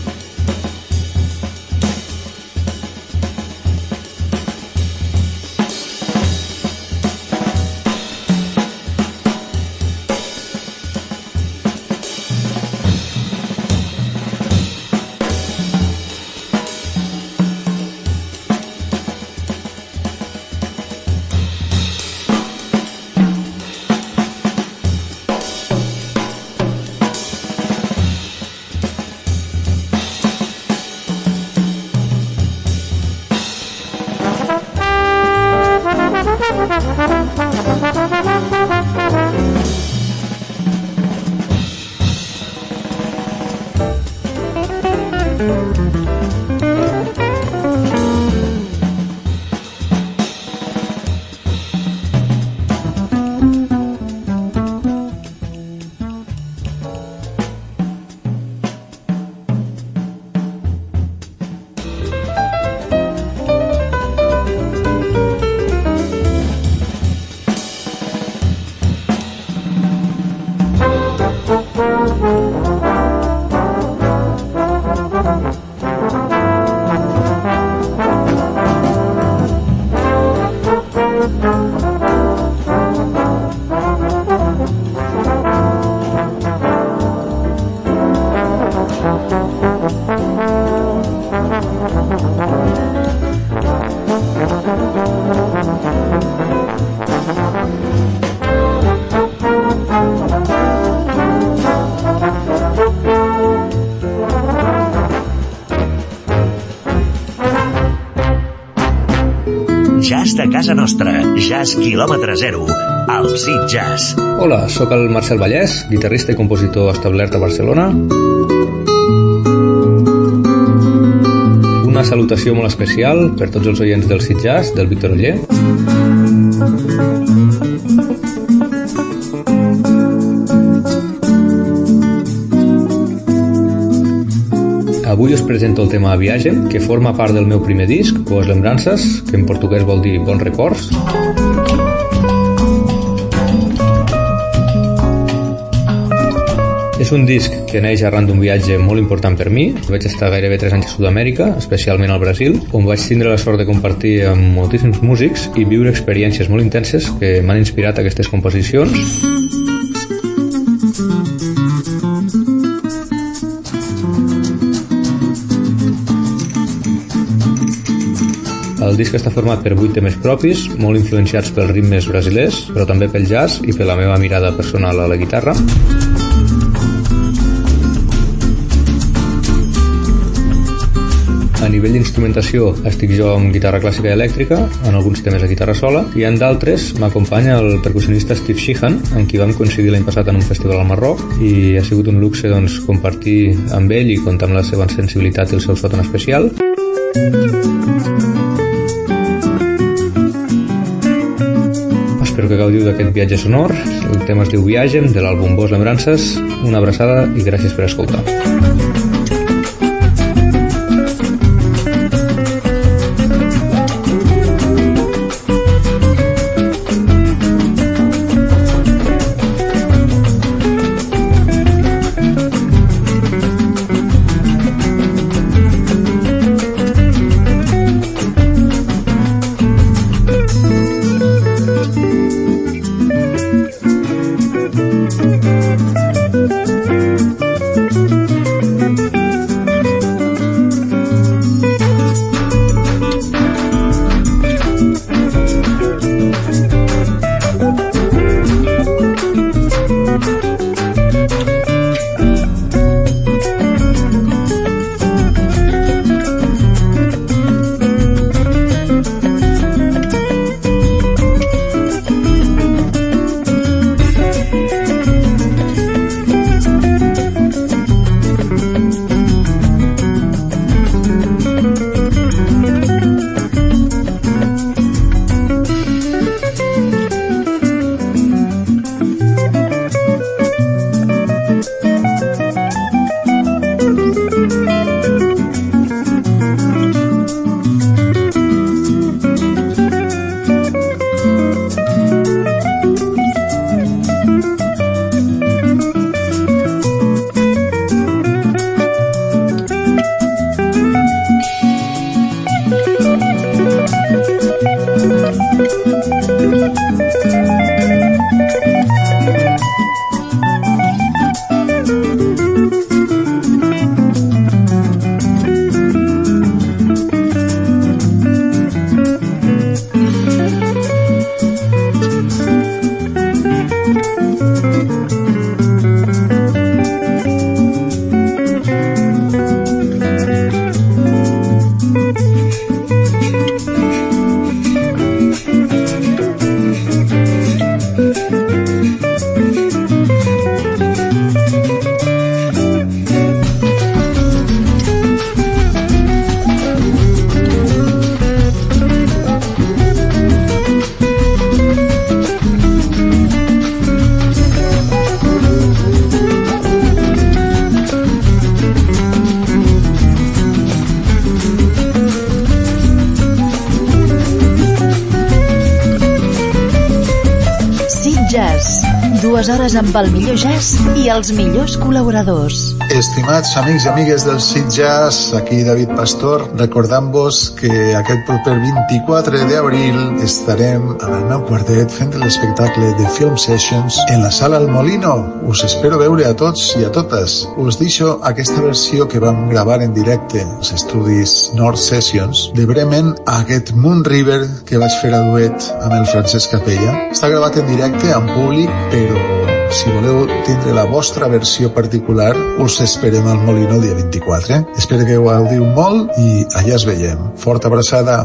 Jazz de casa nostra, jazz quilòmetre zero, al Sid Jazz. Hola, sóc el Marcel Vallès, guitarrista i compositor establert a Barcelona. Una salutació molt especial per tots els oients del Sid Jazz, del Víctor Oller. Avui us presento el tema Viagem, que forma part del meu primer disc, Boas Lembrances, que en portuguès vol dir bons records. És un disc que neix arran d'un viatge molt important per mi. Vaig estar gairebé tres anys a Sud-amèrica, especialment al Brasil, on vaig tindre la sort de compartir amb moltíssims músics i viure experiències molt intenses que m'han inspirat aquestes composicions. El disc està format per vuit temes propis, molt influenciats pels ritmes brasilers, però també pel jazz i per la meva mirada personal a la guitarra. A nivell d'instrumentació estic jo amb guitarra clàssica i elèctrica, en alguns temes a guitarra sola, i en d'altres m'acompanya el percussionista Steve Sheehan, amb qui vam coincidir l'any passat en un festival al Marroc, i ha sigut un luxe doncs, compartir amb ell i comptar amb la seva sensibilitat i el seu so tan especial. Espero que gaudiu d'aquest viatge sonor. El tema es diu Viagem, de l'àlbum Boas Lembrances. Una abraçada i gràcies per escoltar. Dues hores amb el millor jazz i els millors col·laboradors. Estimats amics i amigues del Sid Jazz, aquí David Pastor, recordant-vos que aquest proper vint-i-quatre d'abril estarem amb el meu quartet fent l'espectacle de Film Sessions en la sala El Molino. Us espero veure a tots i a totes. Us deixo aquesta versió que vam gravar en directe als estudis North Sessions de Bremen, a aquest Moon River que vaig fer a duet amb el Francesc Capella. Està gravat en directe, en públic, però si voleu tindre la vostra versió particular, us esperem al Molino dia vint-i-quatre. Espero que ho gaudiu molt i allà es veiem. Forta abraçada.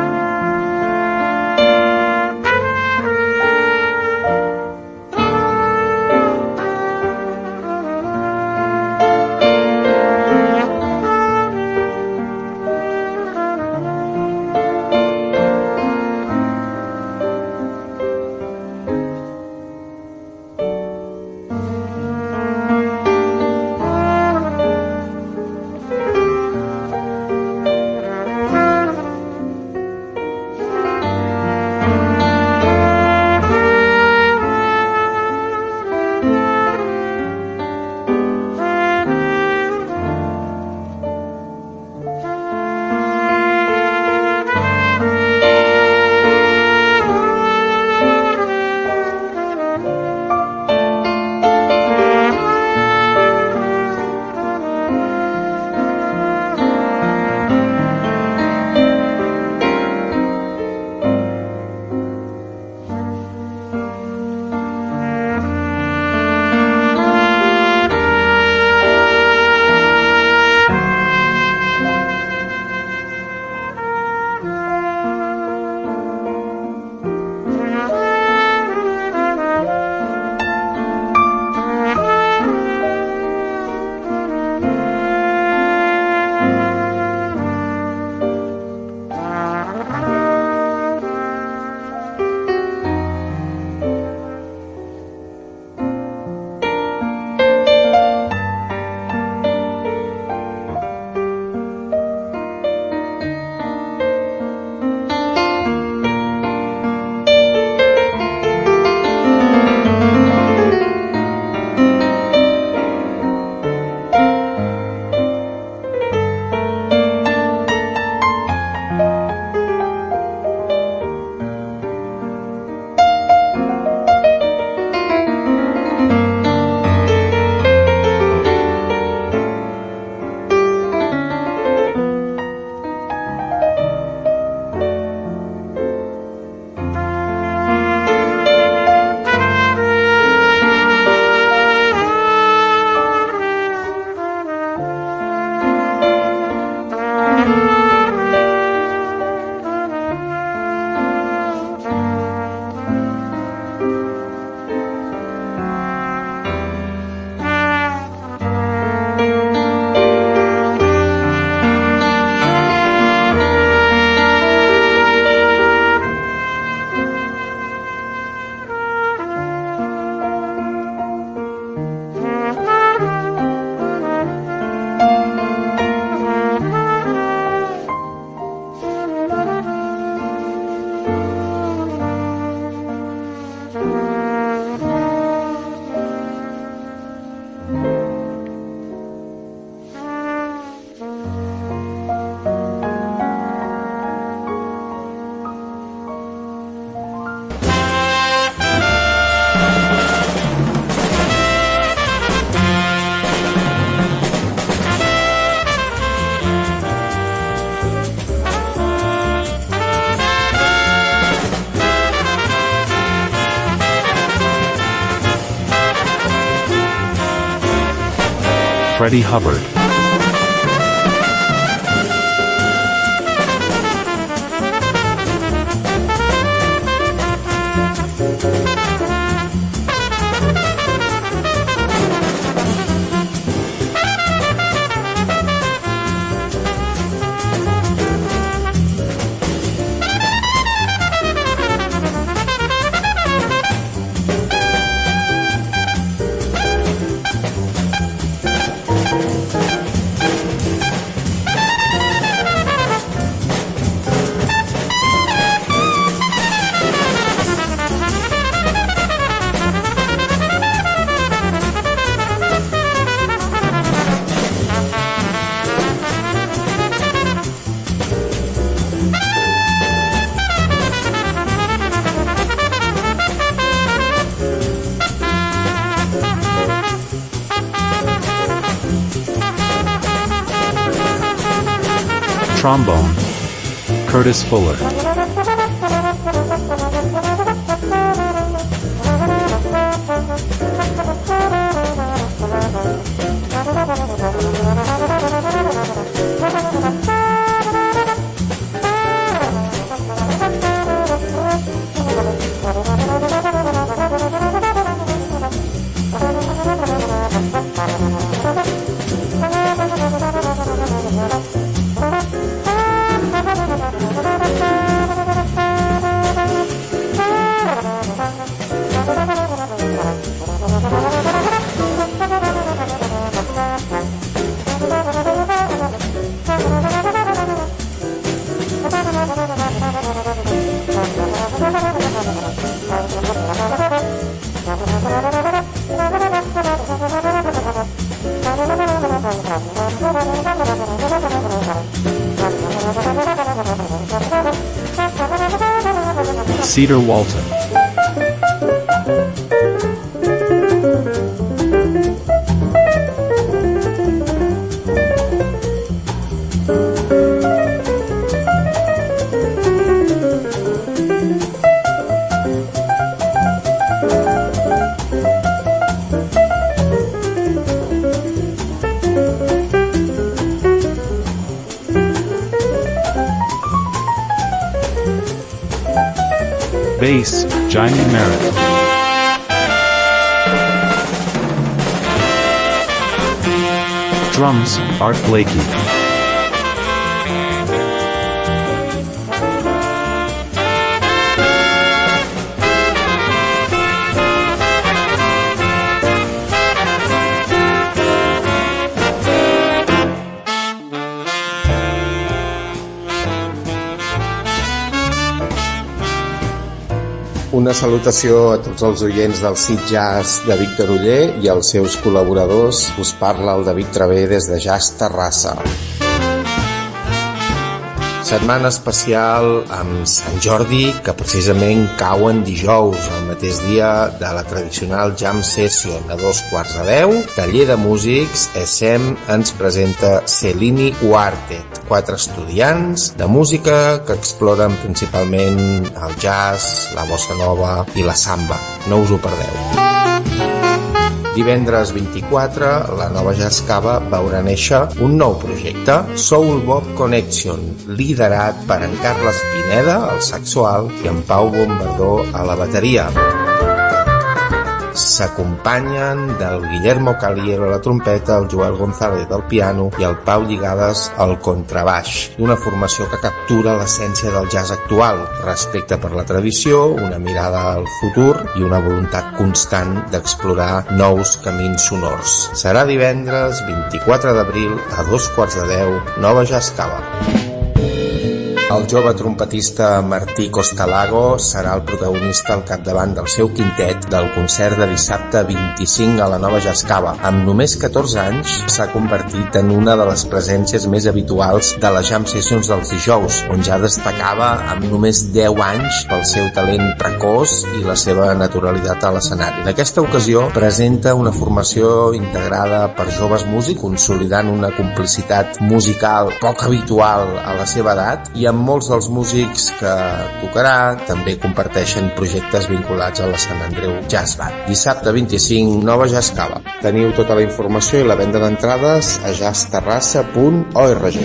Freddie Hubbard. Trombone, Curtis Fuller. Cedar Walton. Bass, Jaime Merritt. Drums, Art Blakey. Una salutació a tots els oients del Sid Jazz de Víctor Oller i als seus col·laboradors. Us parla el David Travé des de Jazz Terrassa. Setmana especial amb Sant Jordi, que precisament cau en dijous, el mateix dia de la tradicional Jam Session. A dos quarts de deu, taller de músics, E S E M ens presenta Cellini Quartet, quatre estudiants de música que exploren principalment el jazz, la bossa nova i la samba. No us ho perdeu. Divendres vint-i-quatre, la Nova Jazz Cava veurà néixer un nou projecte, Soul Bob Connection, liderat per en Carles Pineda, el saxo alt, i en Pau Bombardó a la bateria. S'acompanyen del Guillermo Caliero a la trompeta, el Joel González al piano i el Pau Lligades al contrabaix. Una formació que captura l'essència del jazz actual, respecte per la tradició, una mirada al futur i una voluntat constant d'explorar nous camins sonors. Serà divendres vint-i-quatre d'abril a dos quarts de deu, Nova Jazz Cava. El jove trompetista Martí Costalago serà el protagonista al capdavant del seu quintet del concert de dissabte vint-i-cinc a la Nova Jazz Cava. Amb només catorze anys s'ha convertit en una de les presències més habituals de les Jam Sessions dels dijous, on ja destacava amb només deu anys pel seu talent precoç i la seva naturalitat a l'escenari. En aquesta ocasió presenta una formació integrada per joves músics, consolidant una complicitat musical poc habitual a la seva edat, i amb molts dels músics que tocarà també comparteixen projectes vinculats a la Sant Andreu Jazz Band. Dissabte vint-i-cinc, Nova Jazz Cava. Teniu tota la informació i la venda d'entrades a jazz terrassa punt org.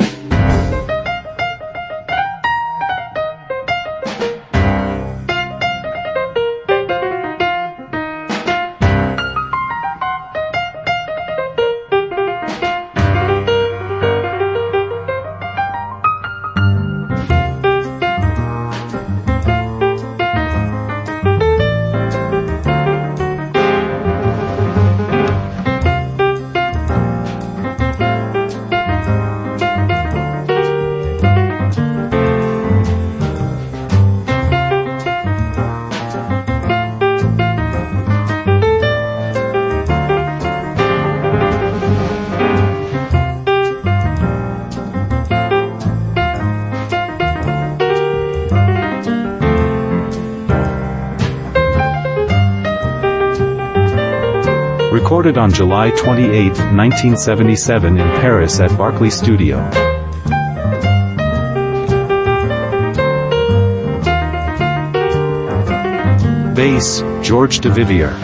Recorded on July twenty-eighth, nineteen seventy-seven in Paris at Barclay Studio. Bass, George Duvivier.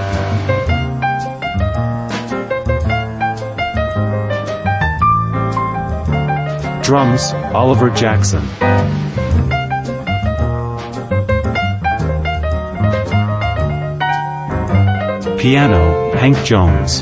Drums, Oliver Jackson. Piano, Hank Jones.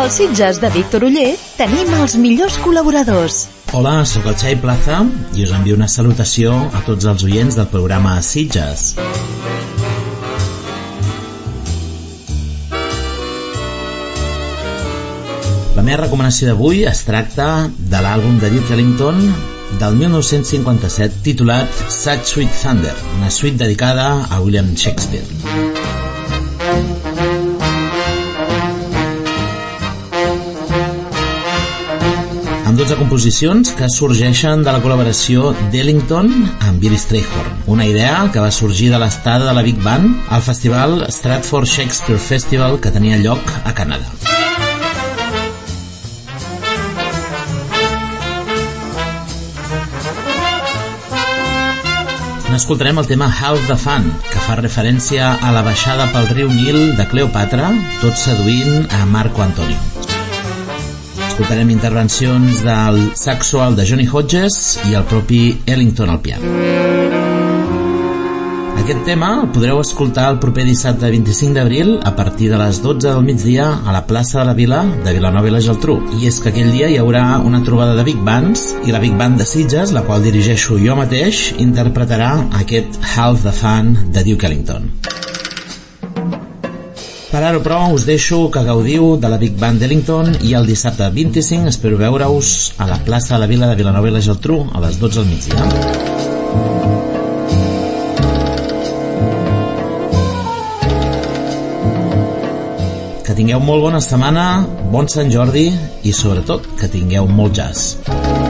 Al Sitges de Víctor Oller tenim els millors col·laboradors. Hola, sóc el Xai Plaza i us envio una salutació a tots els oients del programa Sitges. La meva recomanació d'avui es tracta de l'àlbum de Duke Ellington del mil nou-cents cinquanta-set titulat Such Sweet Thunder, una suite dedicada a William Shakespeare. Amb dotze composicions que sorgeixen de la col·laboració d'Ellington amb Billy Strayhorn, una idea que va sorgir de l'estada de la Big Band al festival Stratford Shakespeare Festival que tenia lloc a Canadà. Escoltarem el tema Half the Fun, que fa referència a la baixada pel riu Nil de Cleopatra, tot seduint a Marco Antonio. Escoltarem intervencions del saxo alt de Johnny Hodges i el propi Ellington al piano. Aquest tema el podreu escoltar el proper dissabte vint-i-cinc d'abril a partir de les dotze del migdia a la plaça de la Vila de Vilanova i la Geltrú. I és que aquell dia hi haurà una trobada de Big Bands i la Big Band de Sitges, la qual dirigeixo jo mateix, interpretarà aquest Half the Fun de Duke Ellington. Per ara, però, us deixo que gaudiu de la Big Band d'Ellington i el dissabte vint-i-cinc espero veure-us a la plaça de la Vila de Vilanova i la Geltrú a les dotze del migdia. Que tingueu molt bona setmana, bon Sant Jordi i sobretot que tingueu molt jazz.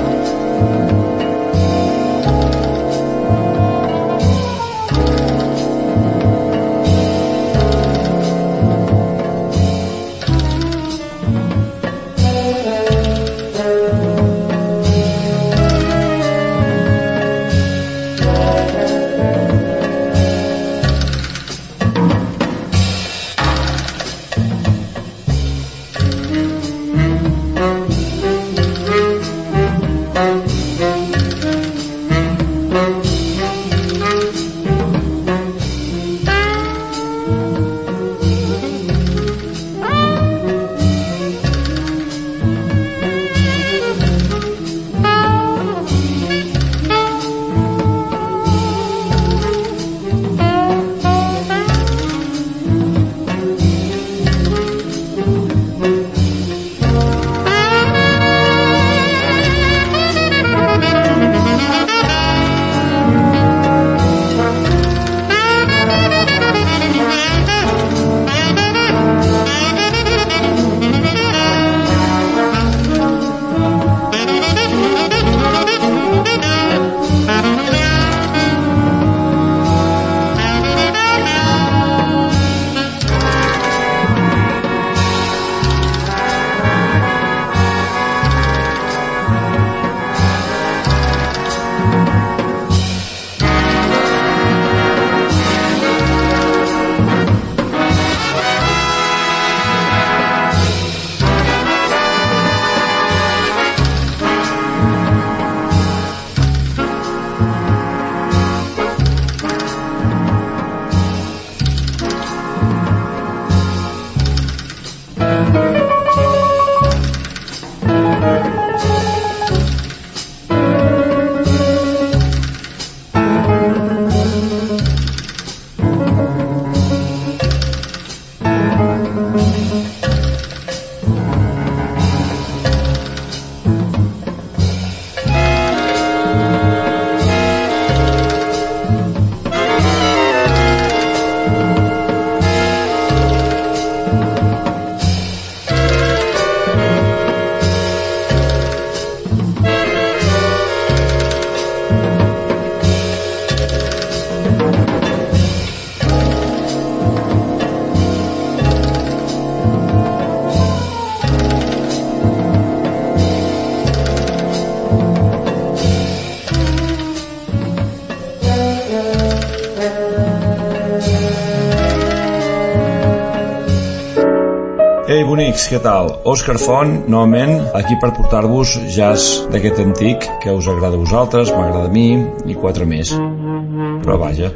Ei, bonics, què tal? Òscar Font, novament, aquí per portar-vos jazz d'aquest antic que us agrada a vosaltres, m'agrada a mi i quatre més. Però vaja.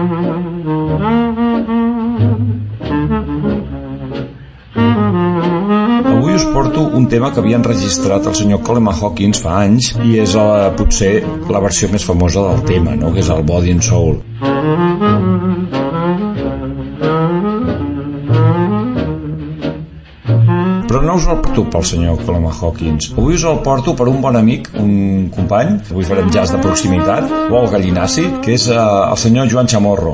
Mm-hmm. porto un tema que havia enregistrat el senyor Coleman Hawkins fa anys i és la, potser la versió més famosa del tema, no? Que és el Body and Soul. Però no us el porto pel senyor Coleman Hawkins. Avui us el porto per un bon amic, un company, avui farem jazz de proximitat, o el Gallinaci, que és eh, el senyor Joan Chamorro.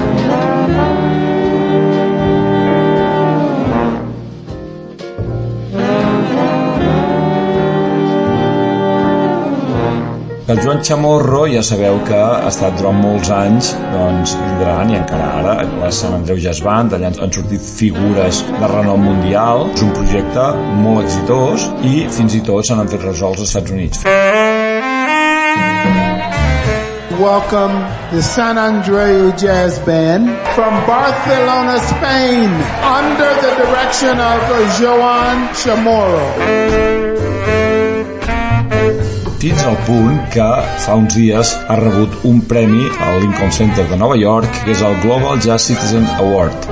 El Joan Chamorro ja sabeu que ha estat durant molts anys doncs, liderant i encara ara la Sant Andreu Jazz Band, allà han sortit figures de renom mundial. És un projecte molt exitós i fins i tot se n'han fet ressò als Estats Units. Welcome the San Andreu Jazz Band from Barcelona, Spain, under the direction of Joan Chamorro. Fins al punt que fa uns dies ha rebut un premi al Lincoln Center de Nova York, que és el Global Jazz Citizen Award.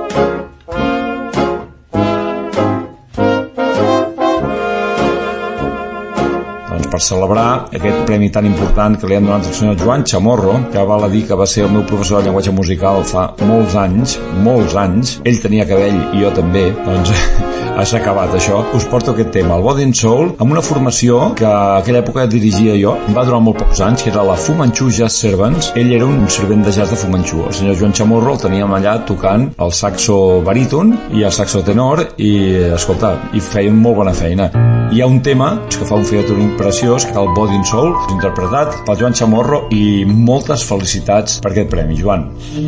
Per celebrar aquest premi tan important que li han donat el senyor Joan Chamorro, que val a dir que va ser el meu professor de llenguatge musical fa molts anys, molts anys, ell tenia cabell i jo també, doncs s'ha acabat això. Us porto aquest tema, el Body and Soul, amb una formació que a aquella època dirigia jo, va durar molt pocs anys, que era la Fu Manchu Jazz Servants. Ell era un servent de jazz de Fu Manchu. El senyor Joan Chamorro el teníem allà tocant el saxo baríton i el saxo tenor i, escolta, i feien molt bona feina. Hi ha un tema que fa un featuring preciós, que és el Body and Soul, interpretat pel Joan Chamorro, i moltes felicitats per aquest premi, Joan.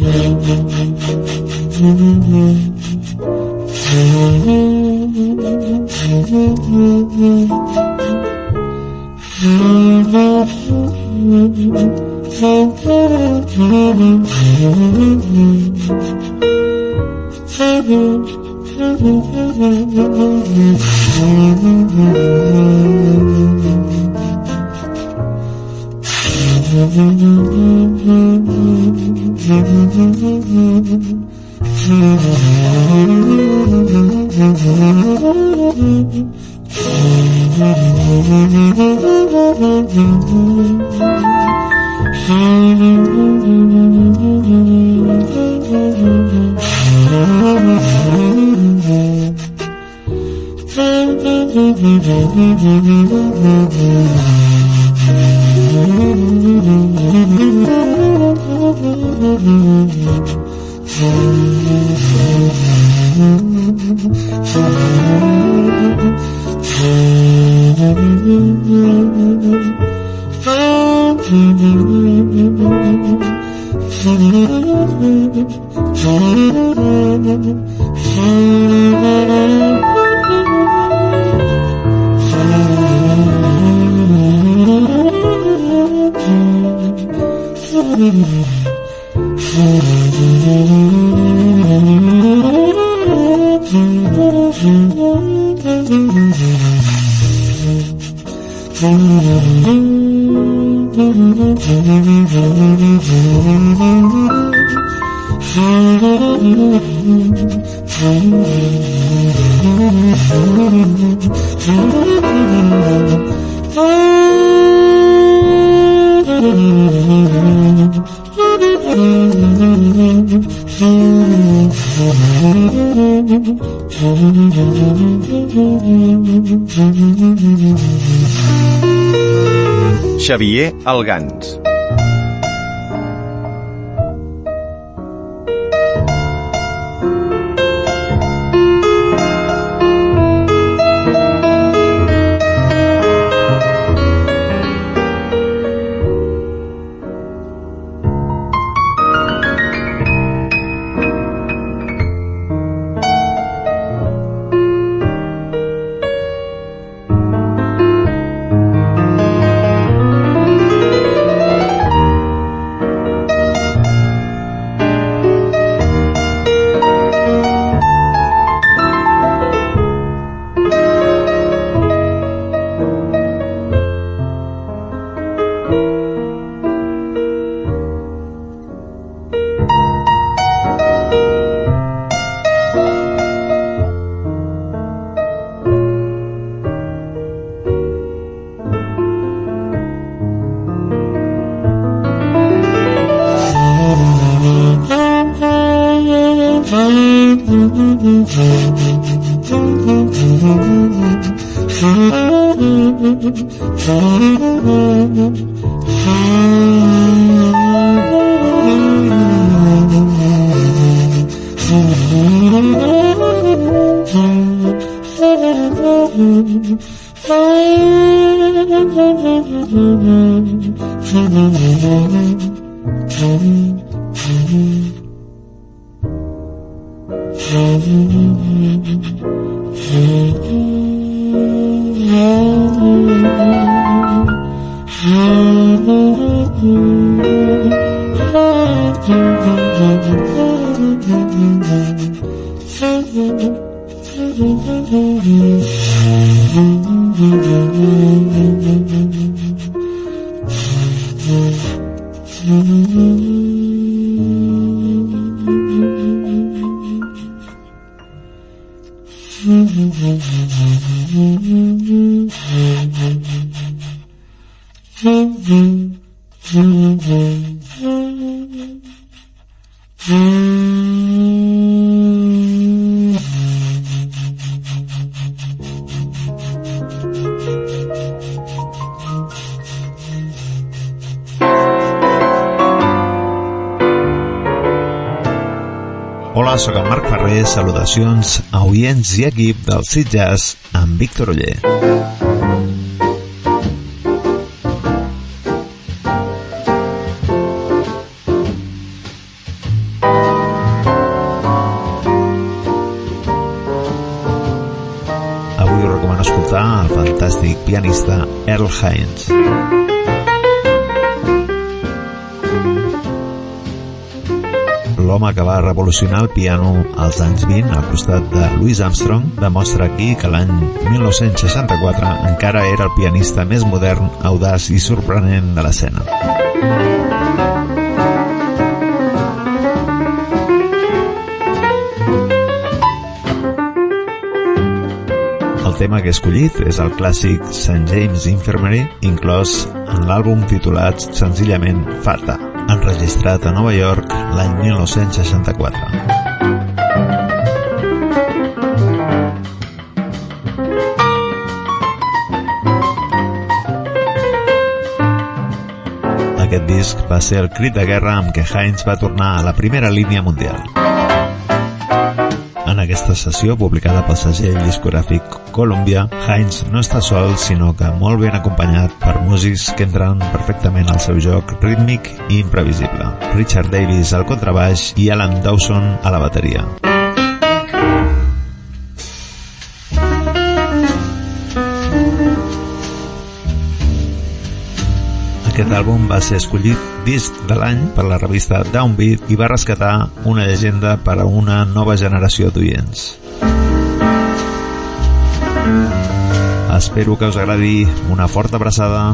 Xavier Algans. Hola, sóc el Marc Ferrer, salutacions a oients i equip del Sid Jazz amb Víctor Oller. Avui us recomano escoltar el fantàstic pianista Earl Hines. L'home que va revolucionar el piano als anys vint al costat de Louis Armstrong demostra aquí que l'any mil nou-cents seixanta-quatre encara era el pianista més modern, audaç i sorprenent de l'escena. El tema que he escollit és el clàssic Saint James Infirmary, inclòs en l'àlbum titulat senzillament Fata, enregistrat a Nova York l'any mil nou-cents seixanta-quatre. Aquest disc va ser el crit de guerra amb què Hines va tornar a la primera línia mundial. En aquesta sessió, publicada pel segell discogràfic Columbia, Hines no està sol, sinó que molt ben acompanyat per músics que entren perfectament al seu joc rítmic i imprevisible. Richard Davis al contrabaix i Alan Dawson a la bateria. Aquest àlbum va ser escollit disc de l'any per la revista Downbeat i va rescatar una llegenda per a una nova generació d'oients. Espero que us agradi. Una forta abraçada.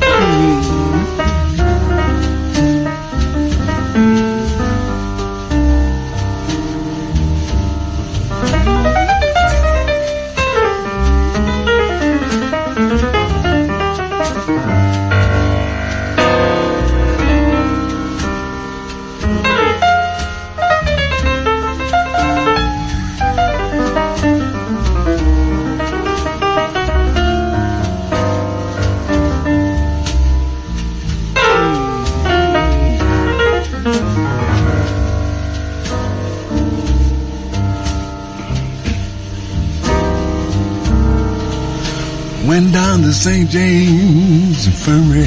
Went down to Saint James Infirmary.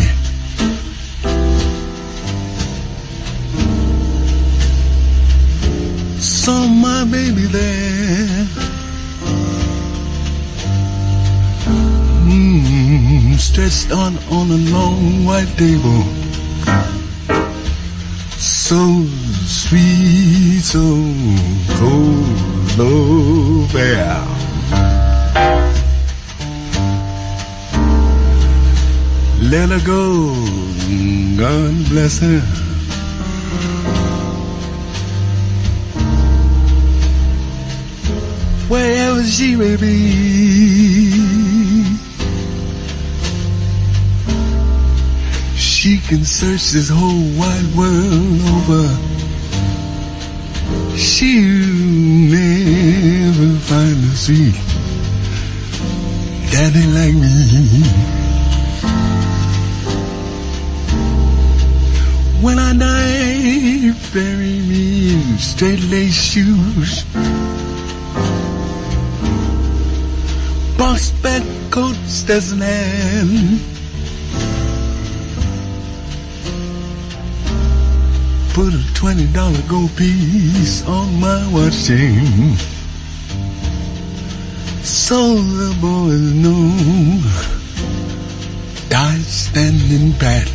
Saw my baby there. Mm, stretched out on a long white table. So sweet, so cold, oh, bear. Let her go, God bless her. Wherever she may be, she can search this whole wide world over. She'll never find a sweet daddy like me. When I die, bury me in straight-laced shoes. Boss bed coats doesn't end. Put a twenty dollar gold piece on my watch chain, so the boys know died standing pat.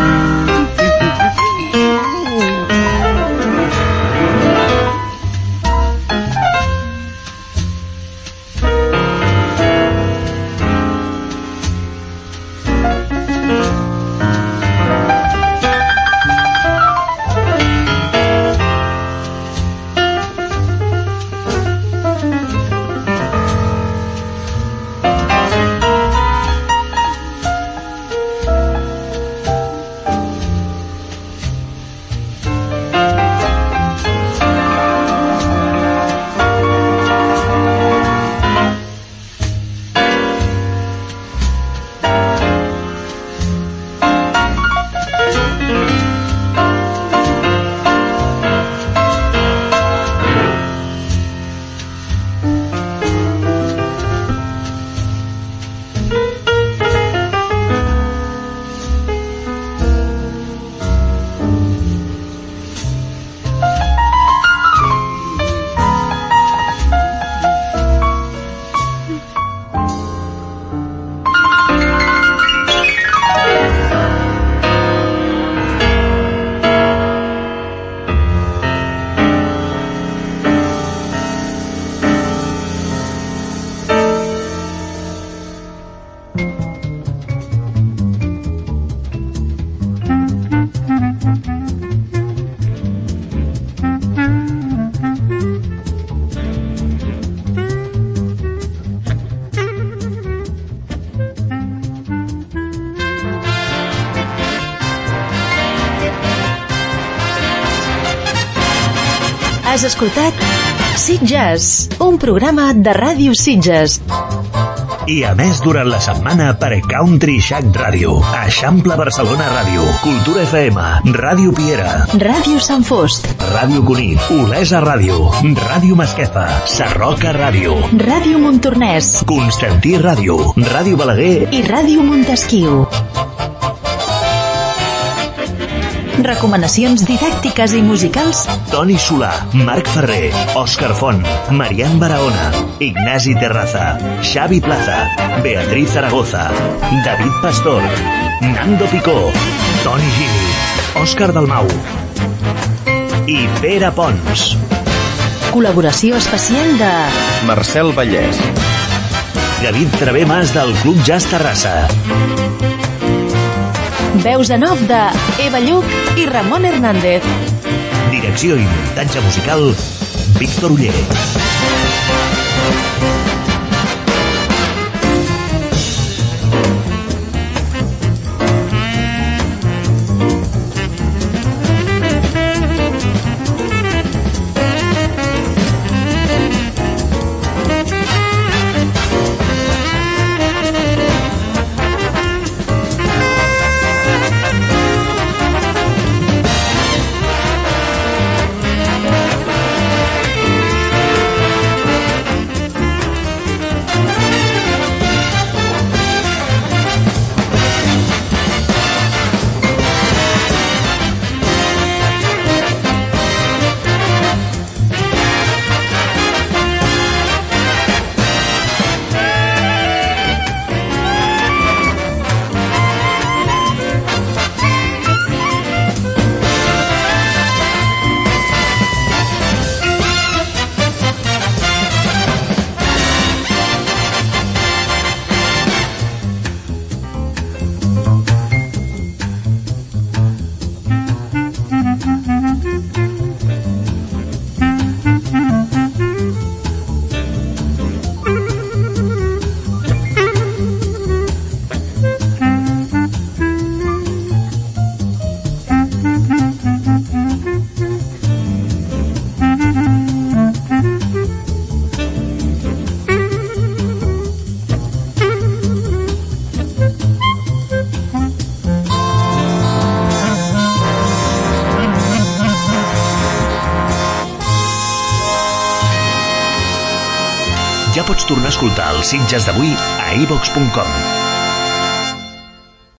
Has escoltat Sitges, un programa de Ràdio Sitges. I a més durant la setmana per Country Shack Ràdio, Eixample Barcelona Ràdio, Cultura F M, Ràdio Piera, Ràdio Sant Fost, Ràdio Cunit, Olesa Ràdio, Ràdio Masquefa, Sarroca Ràdio, Ràdio Montornès, Constantí Ràdio, Ràdio Balaguer i Ràdio Montesquiu. Recomanacions didàctiques i musicals: Toni Solà, Marc Ferrer, Òscar Font, Marian Barahona, Ignasi Terraza, Xavi Plaza, Beatriz Zaragoza, David Pastor, Nando Picó, Toni Gili, Òscar Dalmau i Pere Pons. Col·laboració especial de Marcel Vallès, David Travemas del Club Jazz Terrassa. Veus en off de Eva Lluc i Ramon Hernández. Direcció i muntatge musical, Víctor Uller. Ja pots tornar a escoltar els Sitges d'avui a iVox punt com.